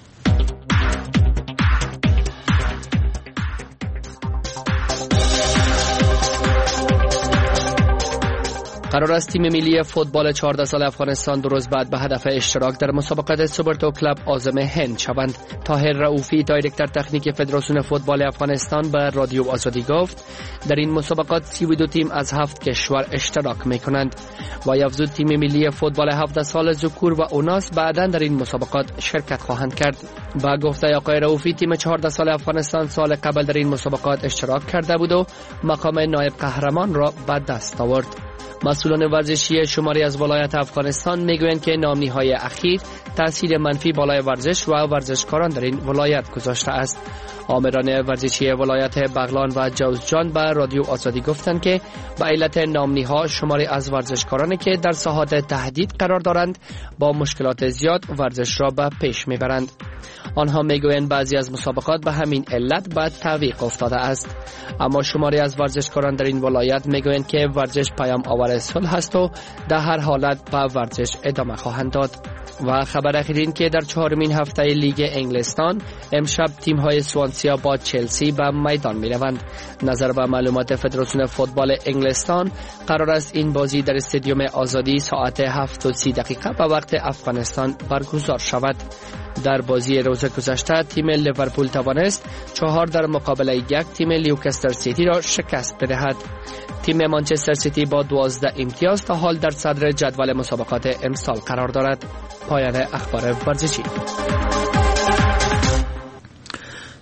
قرار است تیم ملی فوتبال 14 سال افغانستان 2 روز بعد به هدف اشتراک در مسابقات سوپرتو کلاب عازم هند شوند. طاهر رؤوفی، دایرکتور تکنیک فدراسیون فوتبال افغانستان، به رادیو آزادی گفت در این مسابقات 32 تیم از 7 کشور اشتراک می‌کنند و افزود تیم ملی فوتبال 17 سال ذکور و اوناس بعداً در این مسابقات شرکت خواهند کرد. با گفته آقای رؤوفی، تیم 14 سال افغانستان سال قبل در این مسابقات اشتراک کرده بود و مقام نایب قهرمان را به دست آورد. مسئولان ورزشی شماری از ولایت افغانستان میگویند که نامنی‌های اخیر تاثیر منفی بالای ورزش و ورزشکاران در این ولایت گذاشته است. آمران ورزشی ولایت بغلان و جوزجان به رادیو آزادی گفتند که به علت نامنی‌ها شماری از ورزشکارانی که در ساحات تهدید قرار دارند با مشکلات زیاد ورزش را به پیش میبرند. آنها میگویند بعضی از مسابقات به همین علت به تعویق افتاده است. اما شماری از ورزشکاران در این ولایت میگویند که ورزش پیام آور صلح است و در هر حالت به ورزش ادامه خواهند داد. و خبر اخیر که در 4مین هفته لیگ انگلستان امشب تیم‌های سوانسیا با چلسی به میدان می‌روند. نظر به معلومات فدراسیون فوتبال انگلستان، قرار است این بازی در استادیوم آزادی ساعت 7:30 به وقت افغانستان برگزار شود. در بازی روز گذشته تیم لیورپول توانست 4 در مقابل 1 تیم لیوکستر سیتی را شکست بدهد. تیم مانچستر سیتی با 12 امتیاز تا حال در صدر جدول مسابقات امسال قرار دارد. پایان اخبار ورزشی.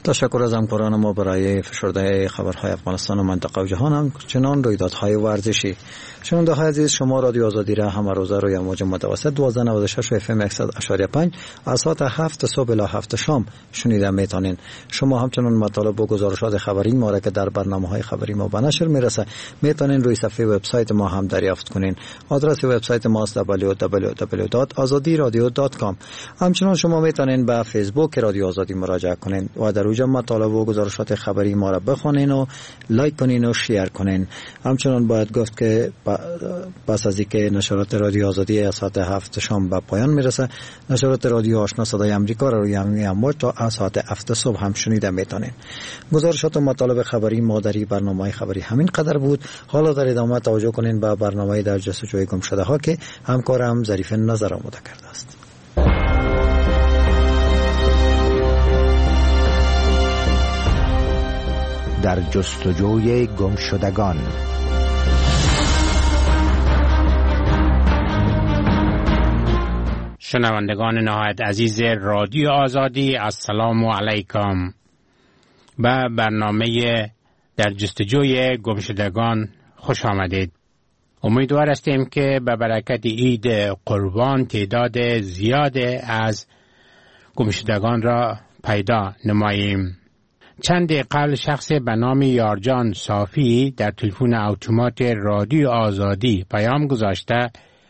تشکر از همکاران ما برای فشرده خبرهای افغانستان و منطقه و جهان، همچنان رویدادهای ورزشی. شنونده‌های عزیز، شما رادیو آزادی را هم روزه روی موج متوسط 1296 اف ام 100.5 از ساعت 7 صبح الی 7 شام شنیده میتونین. شما همچنان مطالب و گزارشات خبری ما را که در برنامه‌های خبری ما به نشر میرسه میتونین روی صفحه وبسایت ما هم دریافت کنین. آدرس وبسایت ما است www.azadiradio.com. همچنان شما میتونین به فیسبوک رادیو آزادی مراجعه کنین و در اونجا مطالب و گزارشات خبری ما را بخونین و لایک کنین و شیر کنین. همچنان باید گفت که پس از اینکه نشرات رادیو آزادی از ساعت 7 شام به پایان میرسه، نشرات رادیو آشنا صدای آمریکا را روی امواج تا از ساعت 7 صبح هم شنیده میتونین. گزارشات و مطالب خبری ما در برنامه خبری همین قدر بود. حالا در ادامه توجه کنین به برنامه در جستجوی گم شده ها که همکارم ظریف نظر آماده کرده است. در جستجوی گم شدگان. شنوندگان نهایت عزیز رادیو آزادی، السلام علیکم. به برنامه در جستجوی گم شدگان خوش آمدید. امیدوار هستیم که به برکت عید قربان تعداد زیاد از گم شدگان را پیدا نماییم. چند قبل شخص به نام یارجان صافی در تلفن اتومات رادیو آزادی پیام گذاشته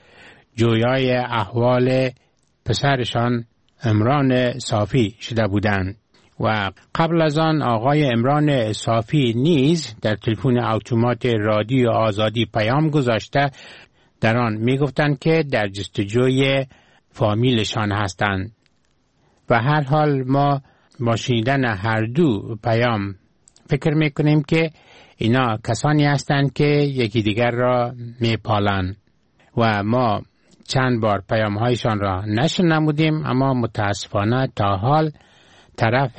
جویای احوال پسرشان عمران صافی شده بودند و قبل از آن آقای عمران صافی نیز در تلفن اتومات رادیو آزادی پیام گذاشته در آن می گفتند که در جستجوی فامیلشان هستند و هر حال ما با شنیدن هر دو پیام فکر میکنیم که اینا کسانی هستند که یکی دیگر را میپالند و ما چند بار پیام هایشان را نشر نمودیم، اما متاسفانه تا حال طرف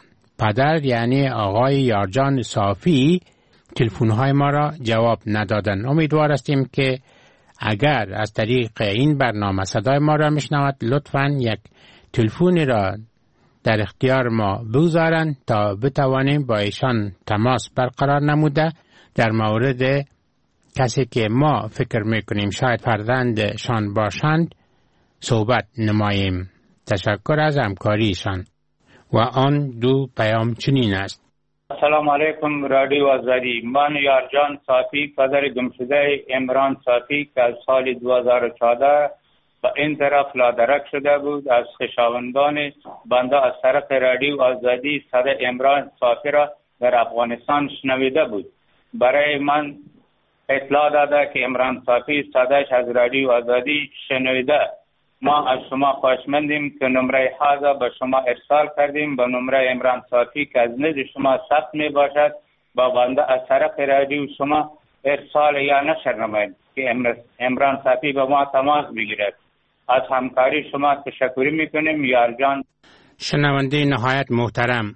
پدر یعنی آقای یارجان صافی تلفن های ما را جواب ندادن. امیدوار هستیم که اگر از طریق این برنامه صدای ما را میشنود لطفاً یک تلفنی را در اختیار ما بگذارند تا بتوانیم با ایشان تماس برقرار نموده در مورد کسی که ما فکر میکنیم شاید فرزندشان باشند صحبت نماییم. تشکر از همکاریشان. و آن دو پیام چنین است: السلام علیکم رادیو آزادی. من یارجان صافی پدر گمشده عمران صافی که از سال 2014 به این طرف لادرک شده بود، از خویشاوندان بنده از طرف رادیو آزادی صدای عمران صافی را در افغانستان شنویده بود. برای من اطلاع داده که عمران صافی صدایش از رادیو آزادی شنویده. ما از شما خواهشمندیم که نمره هذا به شما ارسال کردیم، به نمره عمران صافی که از نزد شما ثبت می باشد با بنده از طرف رادیو شما ارسال یا نشر نمایید که عمران صافی به ما تماس بگیرد. از همکاری شما تشکر میکنیم یارجان. شنونده نهایت محترم،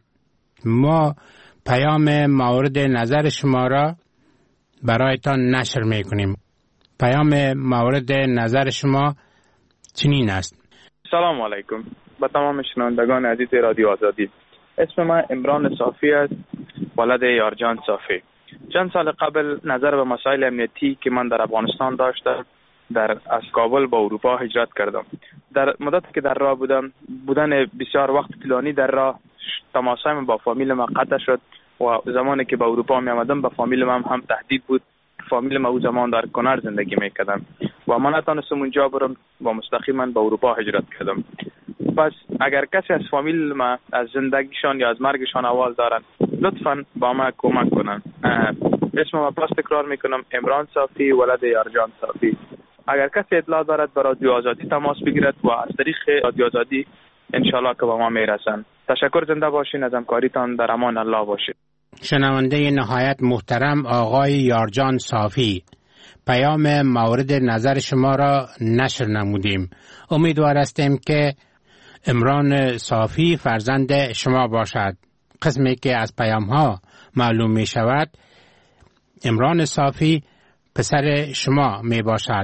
ما پیام مورد نظر شما را برایتان نشر میکنیم. پیام مورد نظر شما چنین است: سلام علیکم به تمام شنوندگان عزیز رادیو آزادی. اسم من عمران صافی است، ولد یارجان صافی. چند سال قبل نظر به مسائل امنیتی که من در افغانستان داشتم از کابل با اروپا هجرت کردم. در مدتی که در راه بودن بسیار وقت طولانی در راه تماسایم با فامیل من قطع شد و زمانی که به اروپا می آمدم به فامیل من هم تهدید بود. فامیل من او زمان در کنار زندگی میکردن و من نتونستم اونجا برم و مستقیما به اروپا هجرت کردم. پس اگر کسی از فامیل من از زندگیشان یا از مرگشان احوال دارن لطفاً با ما کمک کنن. اسم ما باز تکرار میکنم: عمران صافی ولد یارجان صافی. اگر کسی اطلاع دارد به رادیو آزادی تماس بگیرد و از طریق رادیو آزادی انشالله که به ما میرسن. تشکر، زنده باشین، از همکاریتان در امان الله باشید. شنونده نهایت محترم آقای یارجان صافی، پیام مورد نظر شما را نشر نمودیم. امیدوار هستیم که عمران صافی فرزند شما باشد. قسمی که از پیام ها معلوم می شود عمران صافی پسر شما می باشد.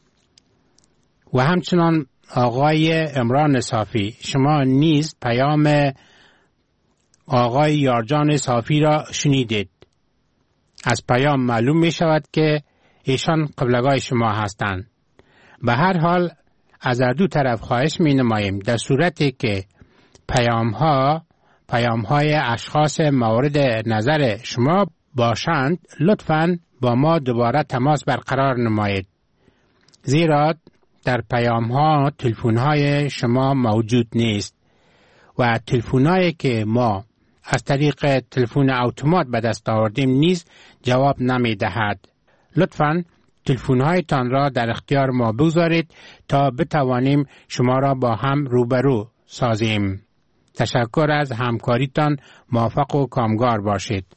و همچنان آقای عمران صافی، شما نیز پیام آقای یارجان صافی را شنیدید. از پیام معلوم می شود که ایشان قبلگاه شما هستند. به هر حال از هر دو طرف خواهش می نماییم در صورتی که پیام‌های اشخاص مورد نظر شما باشند لطفاً با ما دوباره تماس برقرار نمایید. زیرا در پیام‌ها تلفن‌های شما موجود نیست و تلفن‌هایی که ما از طریق تلفن اتومات به دست آوردیم نیز جواب نمی‌دهد. لطفاً تلفن‌هایتان را در اختیار ما بگذارید تا بتوانیم شما را با هم روبرو سازیم. تشکر از همکاریتان. موفق و کامگار باشید.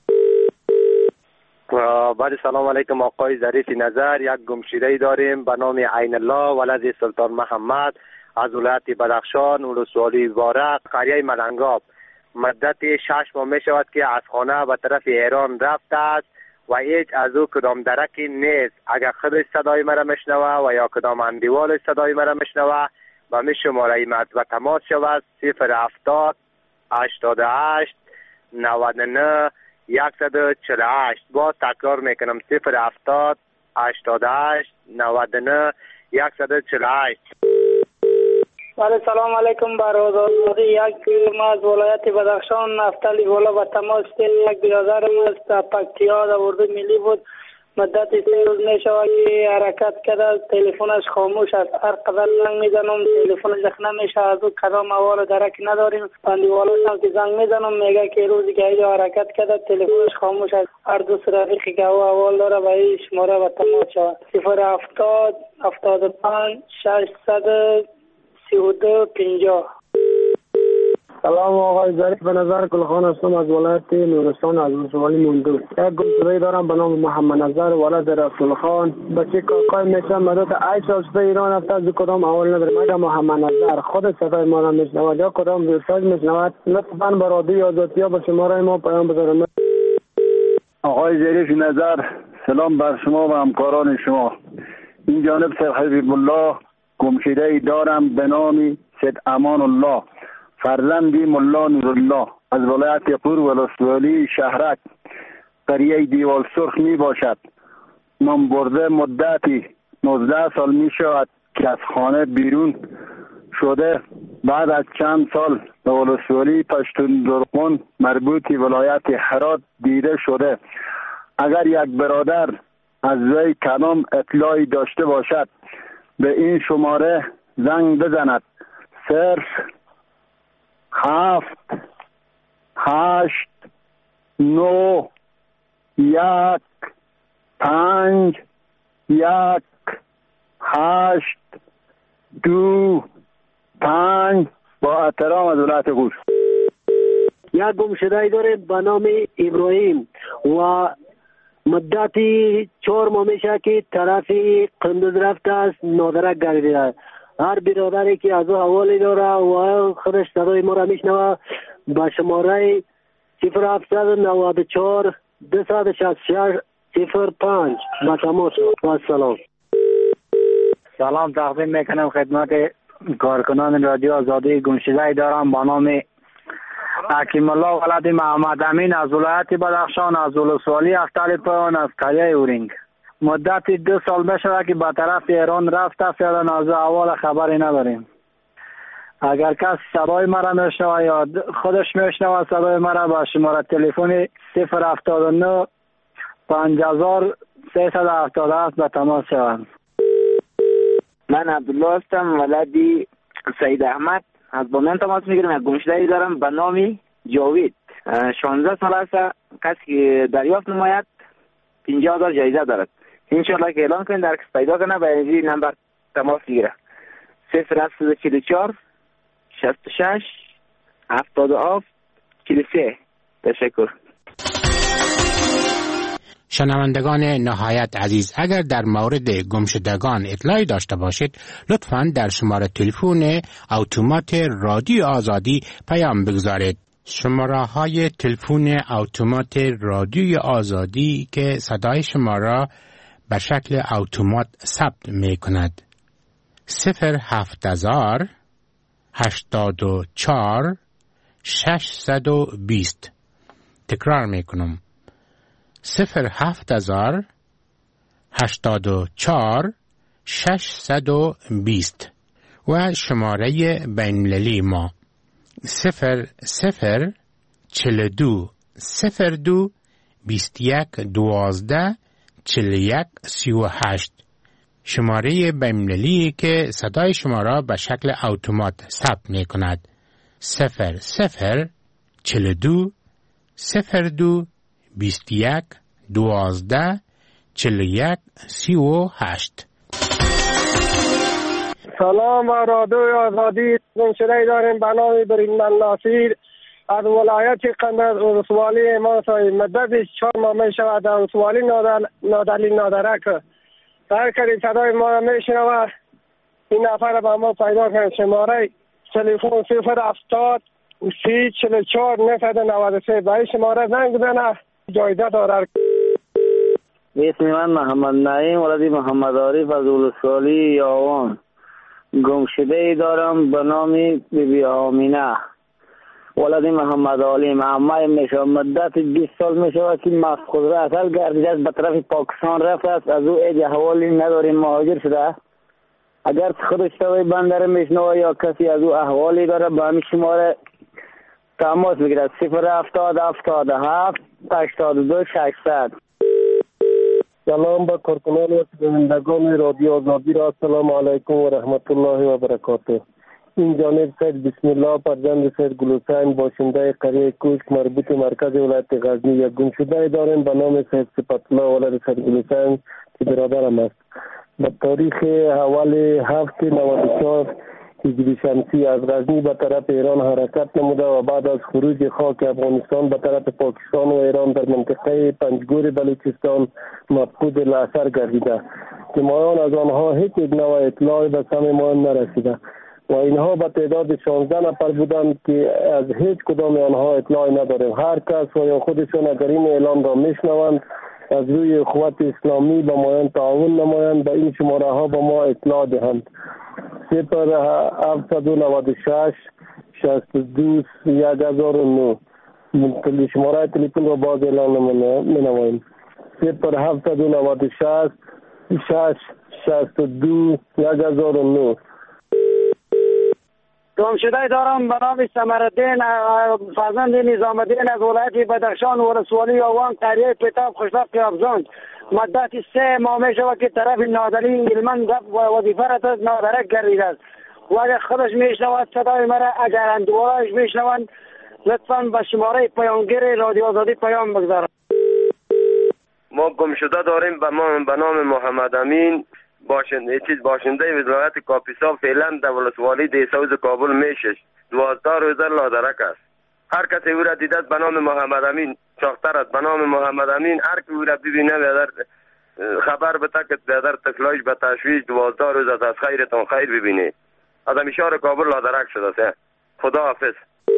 بعد سلام علیکم آقای ظریف نظر. یک گمشده‌ای داریم به نام عین الله ولد سلطان محمد از ولایت بدخشان ولسوالی وارق قریه ملنگاب. مدت 6 ماه می شود که از خانه به طرف ایران رفته است و هیچ از او کدام درکی نیست. اگر خودش صدای مرا میشنوه و یا کدام اندیوالش صدای مرا میشنوه و می شماره و تماس شود 070 88 99 148. باز تکرار میکنم 070 88 99 148. بله سلام علیکم برادران. ما از ولایت بدخشان نفتالی والا با تماس یک برادر ما از پکتیا در اردو ملی بود. مدت 3 روز می شود که حرکت کرده، تلفنش خاموش است. هر قدر زنگ میزنم تلفنش دخل نمیشه. از او کدام احوال درک نداریم. بندیوالش هم که زنگ میزنم میگه که روزی که ایجا حرکت کرده تلفنش خاموش است. هر دوست رفیقی که او احوال داره و این شماره به تماس شود 070 75 600 32 50. سلام آقای ظریف، به نظر کلخان هستم از ولایت نورستان از ولسوالی موندو. یک گمشده‌ای دارم به نام محمد نظر ولد رسول خان. بچه کاکای میشم مدت 8 سال شده ایران رفته. از کدام اول نداره. مگه محمد نظر خود صدای ما را میشنود یا کدام دوستاش میشنود لطفاً به رادیو آزادی با شماره ما پیام بذارم. آقای ظریف نظر، سلام بر شما و همکاران شما. این جانب سر حبیب الله گمشده‌ای دارم به نام سید امان الله فرزندی ملا نورالله از ولایت پور ولسوالی شهرک قریه دیوال سرخ می باشد. من برده مدتی 19 سال می شود که از خانه بیرون شده. بعد از چند سال به ولسوالی پشتون درقون مربوطی ولایت هرات دیده شده. اگر یک برادر از وی کدام اطلاعی داشته باشد به این شماره زنگ بزند. 7 8 9 1 5 1 8 2 5. با احترام از ولایت قوش. یک گمشده‌ای داره به نام ابراهیم و مدتی 4 ماه میشه که طرف قندوز رفته است، نادرک گردیده. هر برادری که از او حوالی داره و خودش صدای ما را میشنوه با شماره 0794 266 05 با تماس. با سلام. سلام تقدیم میکنم خدمت کارکنان رادیو آزادی. گمشده‌ای دارم با نام حکیم الله ولد محمد امین از ولایت بدخشان از ولسوالی افتال پایان از قریه اورینگ. مدت 2 سال بشه که به طرف ایران رفته. فعلا از احوال خبری نداریم. اگر کس صدای مرا میشنوه یا خودش میشنوه صدای مرا با شماره تلفن 079 5377 به تماس شوند. من عبدالله هستم ولدی سید احمد از بامیان تماس میگیرم. یک گمشده‌ای دارم به نام جاوید. 16 سال است. کسی که دریافت نماید 50,000 جایزه دارد. انشاءالله که اعلان کنید در کس پیدا کنه به این نمبر تماس بگیره. 044 66 77 43. تشکر. شنوندگان نهایت عزیز، اگر در مورد گمشدگان اطلاعی داشته باشید لطفاً در شماره تلفن اتومات رادیو آزادی پیام بگذارید. شماره های تلفن اتومات رادیو آزادی که صدای شما را به شکل اتومات ثبت می کند 070 84 620. تکرار میکنم 07000 84 620 و شماره بین‌المللی ما 0042 02 21 12 41 38. شماره بین‌المللی که صدای شما را به شکل اتومات ثبت می کند 0042 02 21 12 41 38. سلام رادیو آزادی گمشده داریم به نام بریندمن ناصیر از ولایت قندز ولسوالی امام صاحب. مدت 4 ماه می شود در ولسوالی نادلی نادرک هر کاری صدای ما را می شنود این نفر به ما پیدا کنید. شماره تلفن 070 3044 993 به این شماره زنگ بزنه جایزه دارد. اسم من محمد نعیم ولد محمد عارف از ولسوالی یاوان. گمشده دارم به نام بیبی آمینه ولد محمد علی. معمای میشه مدت 20 سال میشه که مفقود را اصل گردیده به طرف پاکستان رفت است. از او ایج احوالی نداریم، مهاجر شده. اگر خودش توی بندر میشنوه یا کسی از او احوالی داره به همین شماره تماس بگیرد 070 77 82 600. سلام به کارکنان و شنوندگان رادیو آزادی را السلام علیکم و رحمت الله و برکاته. این جانب سید بسم الله فرزند سید گلوسین باشنده قریه کوشک مربوط مرکز ولایت غزنی یک گمشده داریم به نام سید صفت الله ولد سید گلوسین که برادرم است. به تاریخ اول 7/94 هجری شمسی از غزنی به طرف ایران حرکت نموده و بعد از خروج خاک افغانستان به طرف پاکستان و ایران در منطقه پنجگور بلوچستان مفقود الاثر گردیده که مایان از آنها هیچ یک نوع اطلاعی به سمع ما نرسیده و اینها به تعداد 16 نفر بودند که از هیچ کدام آنها اطلاعی نداریم. هر کس و یا خودشان اگر این اعلام را میشنوند از روی اخوت اسلامی با مایان تعاون نمایند به این شماره ها با ما اطلاع دهند. 0796 62 1009 شماره تلفن را باز اعلان می نماییم 0796 62 1009. گمشده دارم به نام ثمرالدین فرزند نظام الدین از ولایت بدخشان ولسوالی یاوان قریه پتاب خوشبخت افزان. مدت 3 ماه می شود که طرف نادلی علمند رفت و وظیفه را از نادرک گردیده است و اگر خودش می شنود صدای مرا اگر اندوارش می شنوند لطفا به شماره پیامگیر رادیو آزادی پیام بگذارند. ما گمشده داریم به نام محمد امین باشنده ولایت کاپیسا فعلا در ولسوالی دیسوز کابل میشه 12 روزه لادرک است. هر کسی او را دیده به نام محمد امین ساختر است. به نام محمد امین هر کی او را ببینه در خبر بده که در تکلایش به تشویش 12 روز از خیرتان خیر ببینید. از همیشار کابل لادرک شده است. خدا حافظ.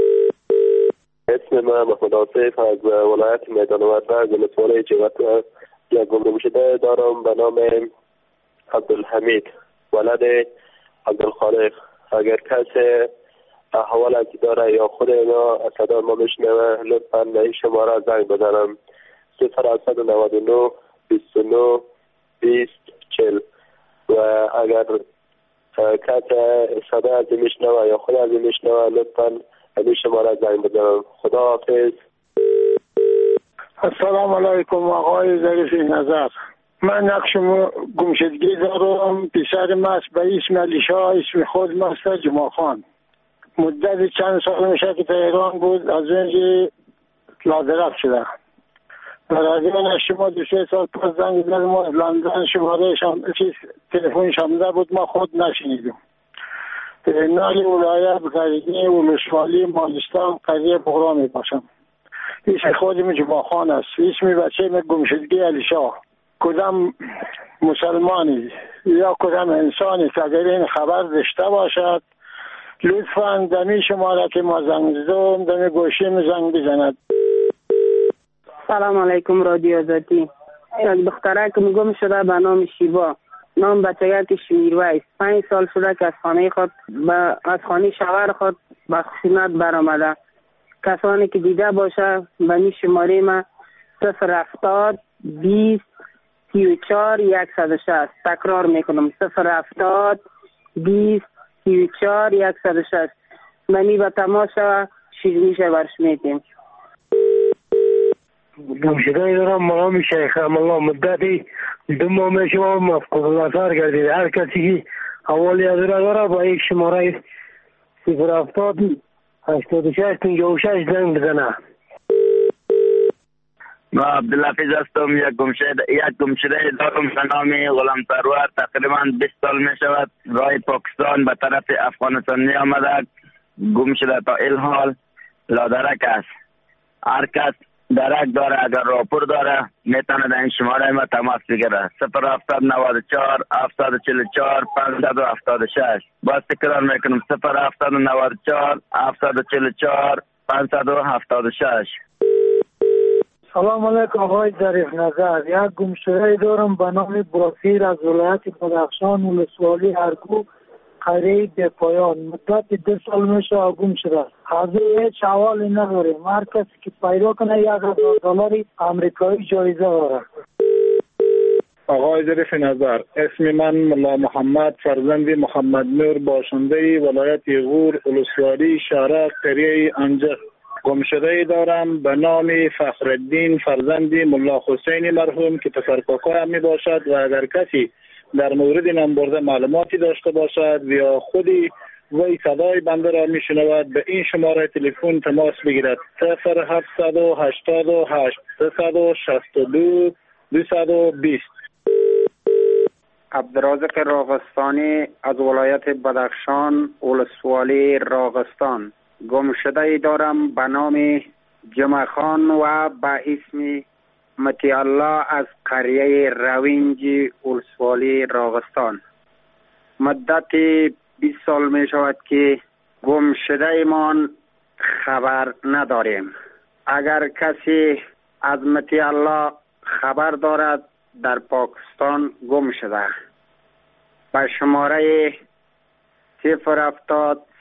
اسم من محمد آصف از ولایت میدان وطن ولسوالی جوت یک گمشده دارم به نام عبدالحمید ولد عبدالخالق. اگر کسی احوالاتی داره یا خود اینا صدا ما میشنوه لطفا به این شماره زنگ بزنم 0799 29 20 40 و اگر کسی صدا از میشنوه یا خود از میشنوه لطفا به این شماره زنگ بزنم. خدا حافظ. السلام علیکم آقای ظریف نظر. من نقش گمشدگی دارم. پسر مست به اسم علی شاه اسم خود مست جمعه خان. مدت چند سال میشه که ایران بود از اینجا لادرک شده. برادران شما 2-3 سال پس زنگ زدم ما لندن شماره تلفن شامده بود ما خود نشنیدیم. نالی ولایت غزنی ولسوالی مالستان قریه بغرا می باشم. اسم خودم جمعه خان است. اسم بچه من گمشدگی علی شاه. کدام مسلمانی یا کدام انسانی که اگر این خبر داشته باشد لطفاً دمی شماره که ما زنگ زدم دمی گوشیم زنگ بزند. سلام علیکم رادیو آزادی. یک دختره که گم شده به نام شیوا، نام بچگک شمیرویس، 5 سال شده که از خانه شوهر خود به خشونت برآمده. کسانی که دیده باشه به این شماره ما 070 20 34 160. تکرار میکنم 070 20 34 160. منی به تماس شیرینیشه برش میتیم. گمشده دارم منام شیخ الله مدتی 2 ماه میشه مفقود البصر گردیده. هر کسی که حوالی از داره با یک شماره 070 86 56 زنگ بزنه. ما عبدالحفیظ هستم. یک گمشده دارم به نام غلام سرور. تقریبا 20 سال می شود راه پاکستان به طرف افغانستان می آمده. گم شده تا این حال لادرک است. هر کس درک داره اگر راپور داره میتونه در این شماره ما تماس بگیره. 07094 744 576. باز تکرار میکنم 07094 744 576. سلام علیکم آقای ظریف نظر. یک گمشده دارم به نام باسیر از ولایت بدخشان ولسوالی ارگو قریه به پایان. مدت 2 سال میشه گم شده. حاضر هیچ حوالی نداریم. هر کسی که پیدا کنه $1000 امریکایی جایزه داره. آقای ظریف نظر، اسم من ملا محمد فرزند محمد نور باشنده ولایت غور ولسوالی شهر قریه انجه. گمشده دارم به نام فخرالدین فرزند ملا حسین مرحوم که پسرکاکایم می باشد و اگر کسی در مورد نام برده معلوماتی داشته باشد یا خودی وی صدای بنده را می شنود به این شماره تلفن تماس بگیرد 0788 362 220. عبدالرازق راغستانی از ولایت بدخشان ولسوالی راغستان. گمشده دارم به نام جمع خان و به اسم متی الله از قریه روینج ولسوالی راغستان. مدت 20 سال می شود که گمشده ایمان خبر نداریم. اگر کسی از متی الله خبر دارد در پاکستان گم شده به شماره 070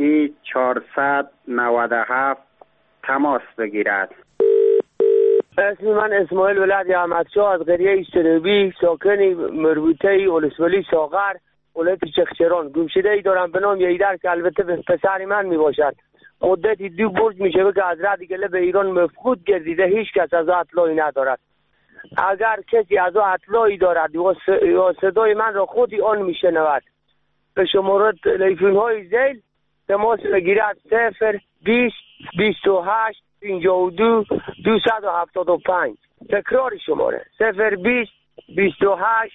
3497 تماس بگیرد. اسم من اسماعیل ولد احمدشاه از قریه جنوبی ساکن مربوطه ولسوالی ساغر ولایت چخچران. گمشده ای دارم به نام ییدر که البته پسر من می باشد. مدتی 2 برج می شود که از رد گله به ایران مفقود گردیده. هیچ کس از اطلاعی ندارد. اگر کسی از اطلاعی دارد یا صدای من را خودی آن می شنود به شماره تلفن های ذیل تماس بگیرد 020 28 52 275. تکرار شماره 020 28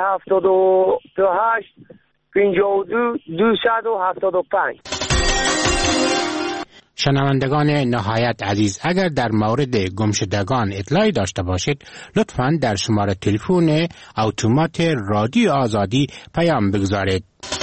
78 52 275. شنوندگان نهایت عزیز، اگر در مورد گمشدگان اطلاعی داشته باشید لطفاً در شماره تلفن اتومات رادیو آزادی پیام بگذارید.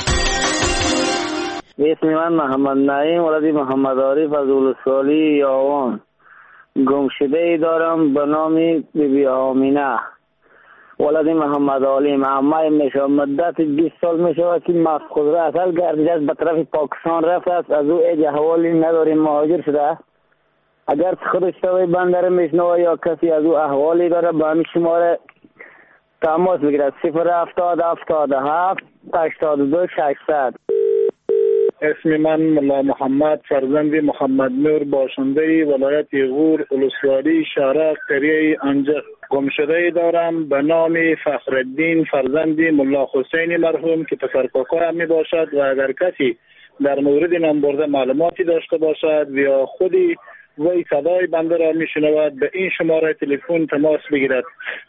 اسم من محمد نعیم ولد محمد عارف از ولسوالی یاوان. گمشده ای دارم به نام بیبی آمینه ولد محمد علی معمای میشه. مدت 20 سال میشه که مفقود را اصل گردیده است به طرف پاکستان رفت است. از او ایج حوالی نداریم. مهاجر شده. اگر خودش صدای بنده میشنوه یا کسی از او احوالی داره به همین شماره تماس بگیرد 070 77 82 600. اسم من ملا محمد فرزند محمد نور باشنده ولایت غور ولسوالی شهر قریه انجه. گمشده دارم به نام فخرالدین فرزند ملا حسین مرحوم که پسرکاکایم می باشد و اگر کسی در مورد نام برده معلوماتی داشته باشد یا خودی وی صدای بنده را می شنود به این شماره تلفن تماس بگیرد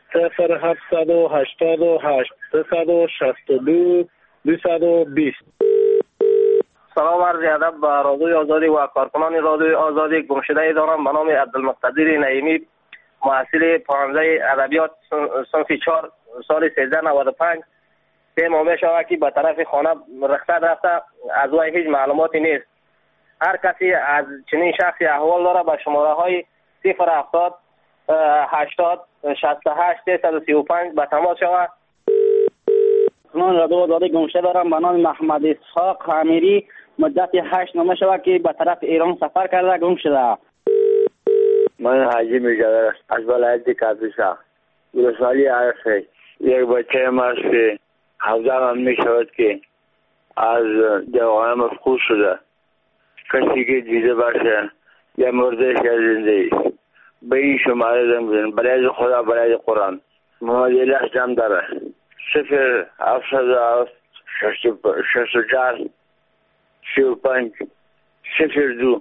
0788 362 220. سلام عرض ادب به رادیو آزادی و کارکنان رادیو آزادی. گمشده دارم به نام عبدالمقتدر نعیمی محصل 15 ادبیات صنف 4 سال 1395. 3 ماه شده که به طرف خانه رفته از او هیچ معلوماتی نیست. هر کسی از چنین شخصی احوال داره به شماره های 070 80 68 335 به تماس شود. من رادیو آزادی گمشده دارم به نام محمد اسحاق امیری. مدت 8 ماه شده که به طرف ایران سفر کرده گم شده. من حاجی میجادر از ولایت کاپیسا ولسوالی عرفه. یک بچه ماست که 17 ماه می شود که از جوانه مفقود شده. کسی که دیده باشه یا مردهش یا زنده است به این شماره زنگ بزنید. برای خدا برای قرآن. محمد الیاس جمع داره 0707 64 35 02.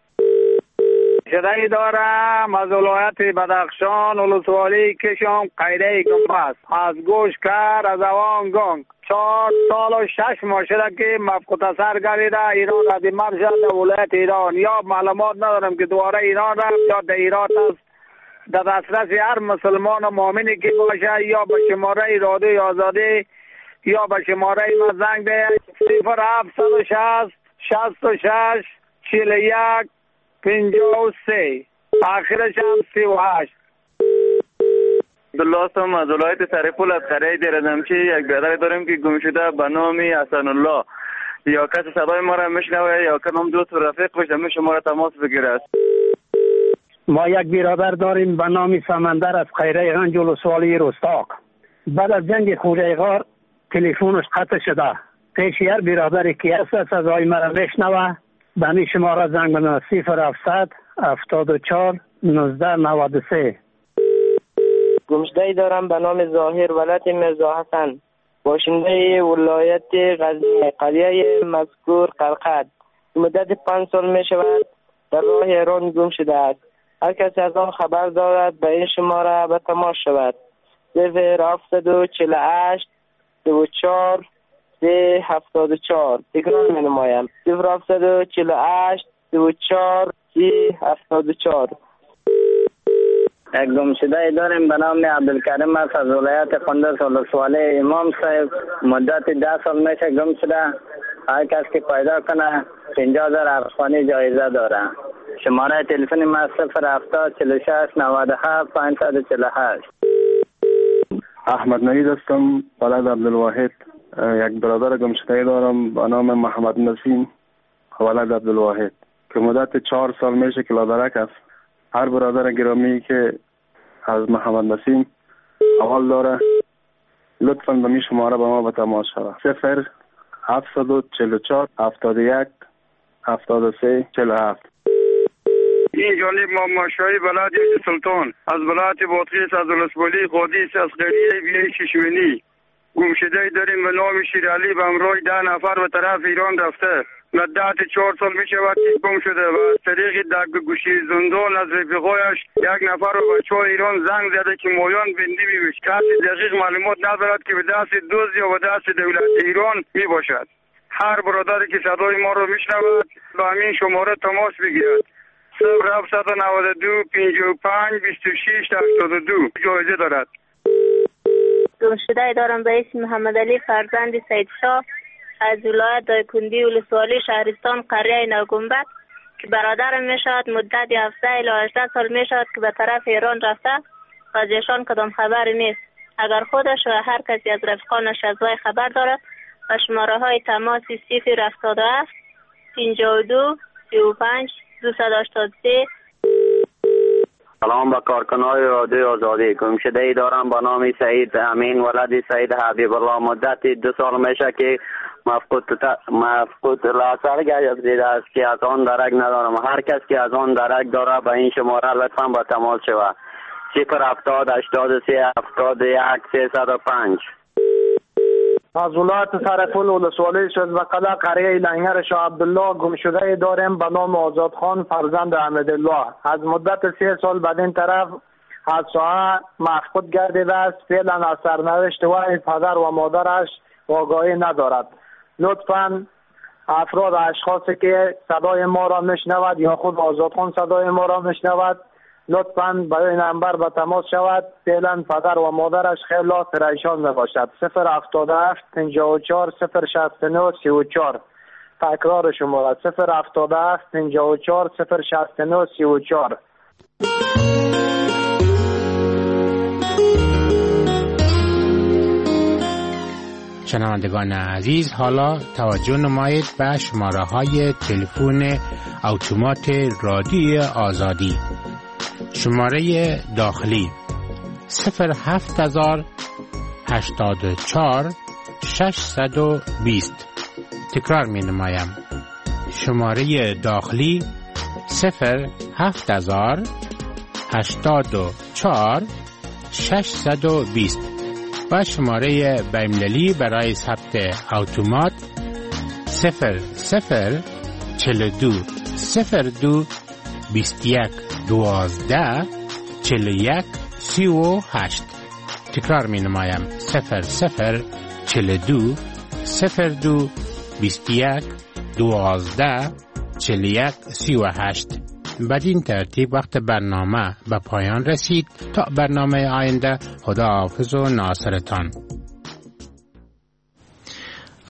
شدهی دارم از ولایت بدخشان ولسوالی کشم قیده گنبست از گوش کر از اوان گنگ 4 سال و 6 ماه شده که مفقود اثر گردیده. ایران را بیمار شد در ولایت ایران. یا معلومات ندارم که دوباره ایران رفت یا در ایران است. در دسترس هر مسلمان و مؤمنی که باشه یا به شماره رادیوی آزادی یا به شماره ما زنگ ده 0760 66 41 53 آخرش هم 38. عبدالله هستم از ولایت سرپول از قریه دیردمچی. یک برادر داریم که گم شده به نام حسن الله. یا کسی صدای ما را میشنوه یا کنم دوست و رفیق باشه میشه ما را تماس بگیره. ما یک برادر داریم به نام سمندر از قیره غنج ولسوالی رستاق. بعد از جنگ خوره غار تلفنش قطع شده. پیش هر برادری که هست صدای ما را میشنوه به می شماره زنگ بزنه 0700 74 19 93. گمشده‌ای دارم به نام ظاهر ولایت مرزا حسن باشنده ولایت غزنی قریه مذکور قرقد. مدت 5 سال می شود در راه ایران گم شده است. هر کسی از آن خبر دارد به این شماره به تماس شود 0748 24 374. تکرار می نمایم 0748 24 374. یک گمشده داریم به نام عبدالکریم است از ولایت قندوز ولسوالی. امام صاحب مدت 10 سال میشه گم شده. هر کس که پیدا کنه 50,000 افغانی جایزه داره. شماره تلفن ما 07 46 97 548. احمد نوید هستم ولد عبدالواحد. یک برادر گمشده دارم به نام محمد نسیم ولد عبدالواحد که مدت 4 سال میشه که لادرک است. هر برادر گرامی که از محمد نسیم اول داره لطفاً به می شماره به ما به تماس شود 0744 71 73 47. این جانب محمد شاهی بلد سلطان از ولایت بادغیس از ولسوالی قادیس از قریه بیای ششمینی. گمشده داریم به نام شیرعلی به همراه 10 نفر به طرف ایران رفته. مدت 4 سال می شود که گم شده و از طریق گوشی زندان از رفیقایش 1 نفر به بچه‌های ایران زنگ زده که مایان بندی میشه. کسی دقیق معلومات ندارد که به دست دزد یا به دست دولت ایران می باشد. هر برادری که صدای ما رو میشنود با همین شماره تماس بگیرد 0792 55 26 82. جایزه دارد. گمشده دارم به اسم محمد علی فرزند سید شاه از ولایت دایکندی ولسوالی شهرستان قریه نوگنبد که برادرم میشود مدت 17 الی 18 سال میشود که به طرف ایران رفته و از ایشان کدام خبری نیست. اگر خودش و هر کسی از رفقانش از وی خبر دارد و شماره های تماس 077 52 35 283. سلام به کارکنای رادیوی آزادی. گمشده ای دارم به نام سعید امین ولد سعید حبیب الله. مدت 2 سال میشه که مفقود اثر گردیده است که از آن درک ندارم. هر کس که از آن درک داره به این شماره لطفا با تماس شود 070 83 71 305. از ولایت سرپول ولسوالی شزبقله قریه لنگر شاه عبدالله گمشده داریم به نام آزادخان فرزند احمدالله. از مدت 3 سال بعد این طرف از ساعه مفقود گردیده است. فعلا از سرنوشت و پدر و مادرش آگاهی ندارد. لطفاً افراد اشخاصی که صدای ما را میشنود یا خود آزادخان صدای ما را میشنود لطفاً با این نمبر به تماس شود. فعلا پدر و مادرش خیلی پریشان میباشد 077 54 069 34. تکرار شماره 077 54 069 34. شنوندگان عزیز، حالا توجه نمایید به شماره های تلفن اتومات رادیوی آزادی شماره داخلی 07084 620. تکرار می نمایم. شماره داخلی 07084 620 و شماره بین‌المللی برای ثبت اتومات 0042 02 21 12 41 38. تکرار می نمایم. 0042 02 21 12 41 38. بدین ترتیب وقت برنامه به پایان رسید. تا برنامه آینده، خدا حافظ و ناصرتان.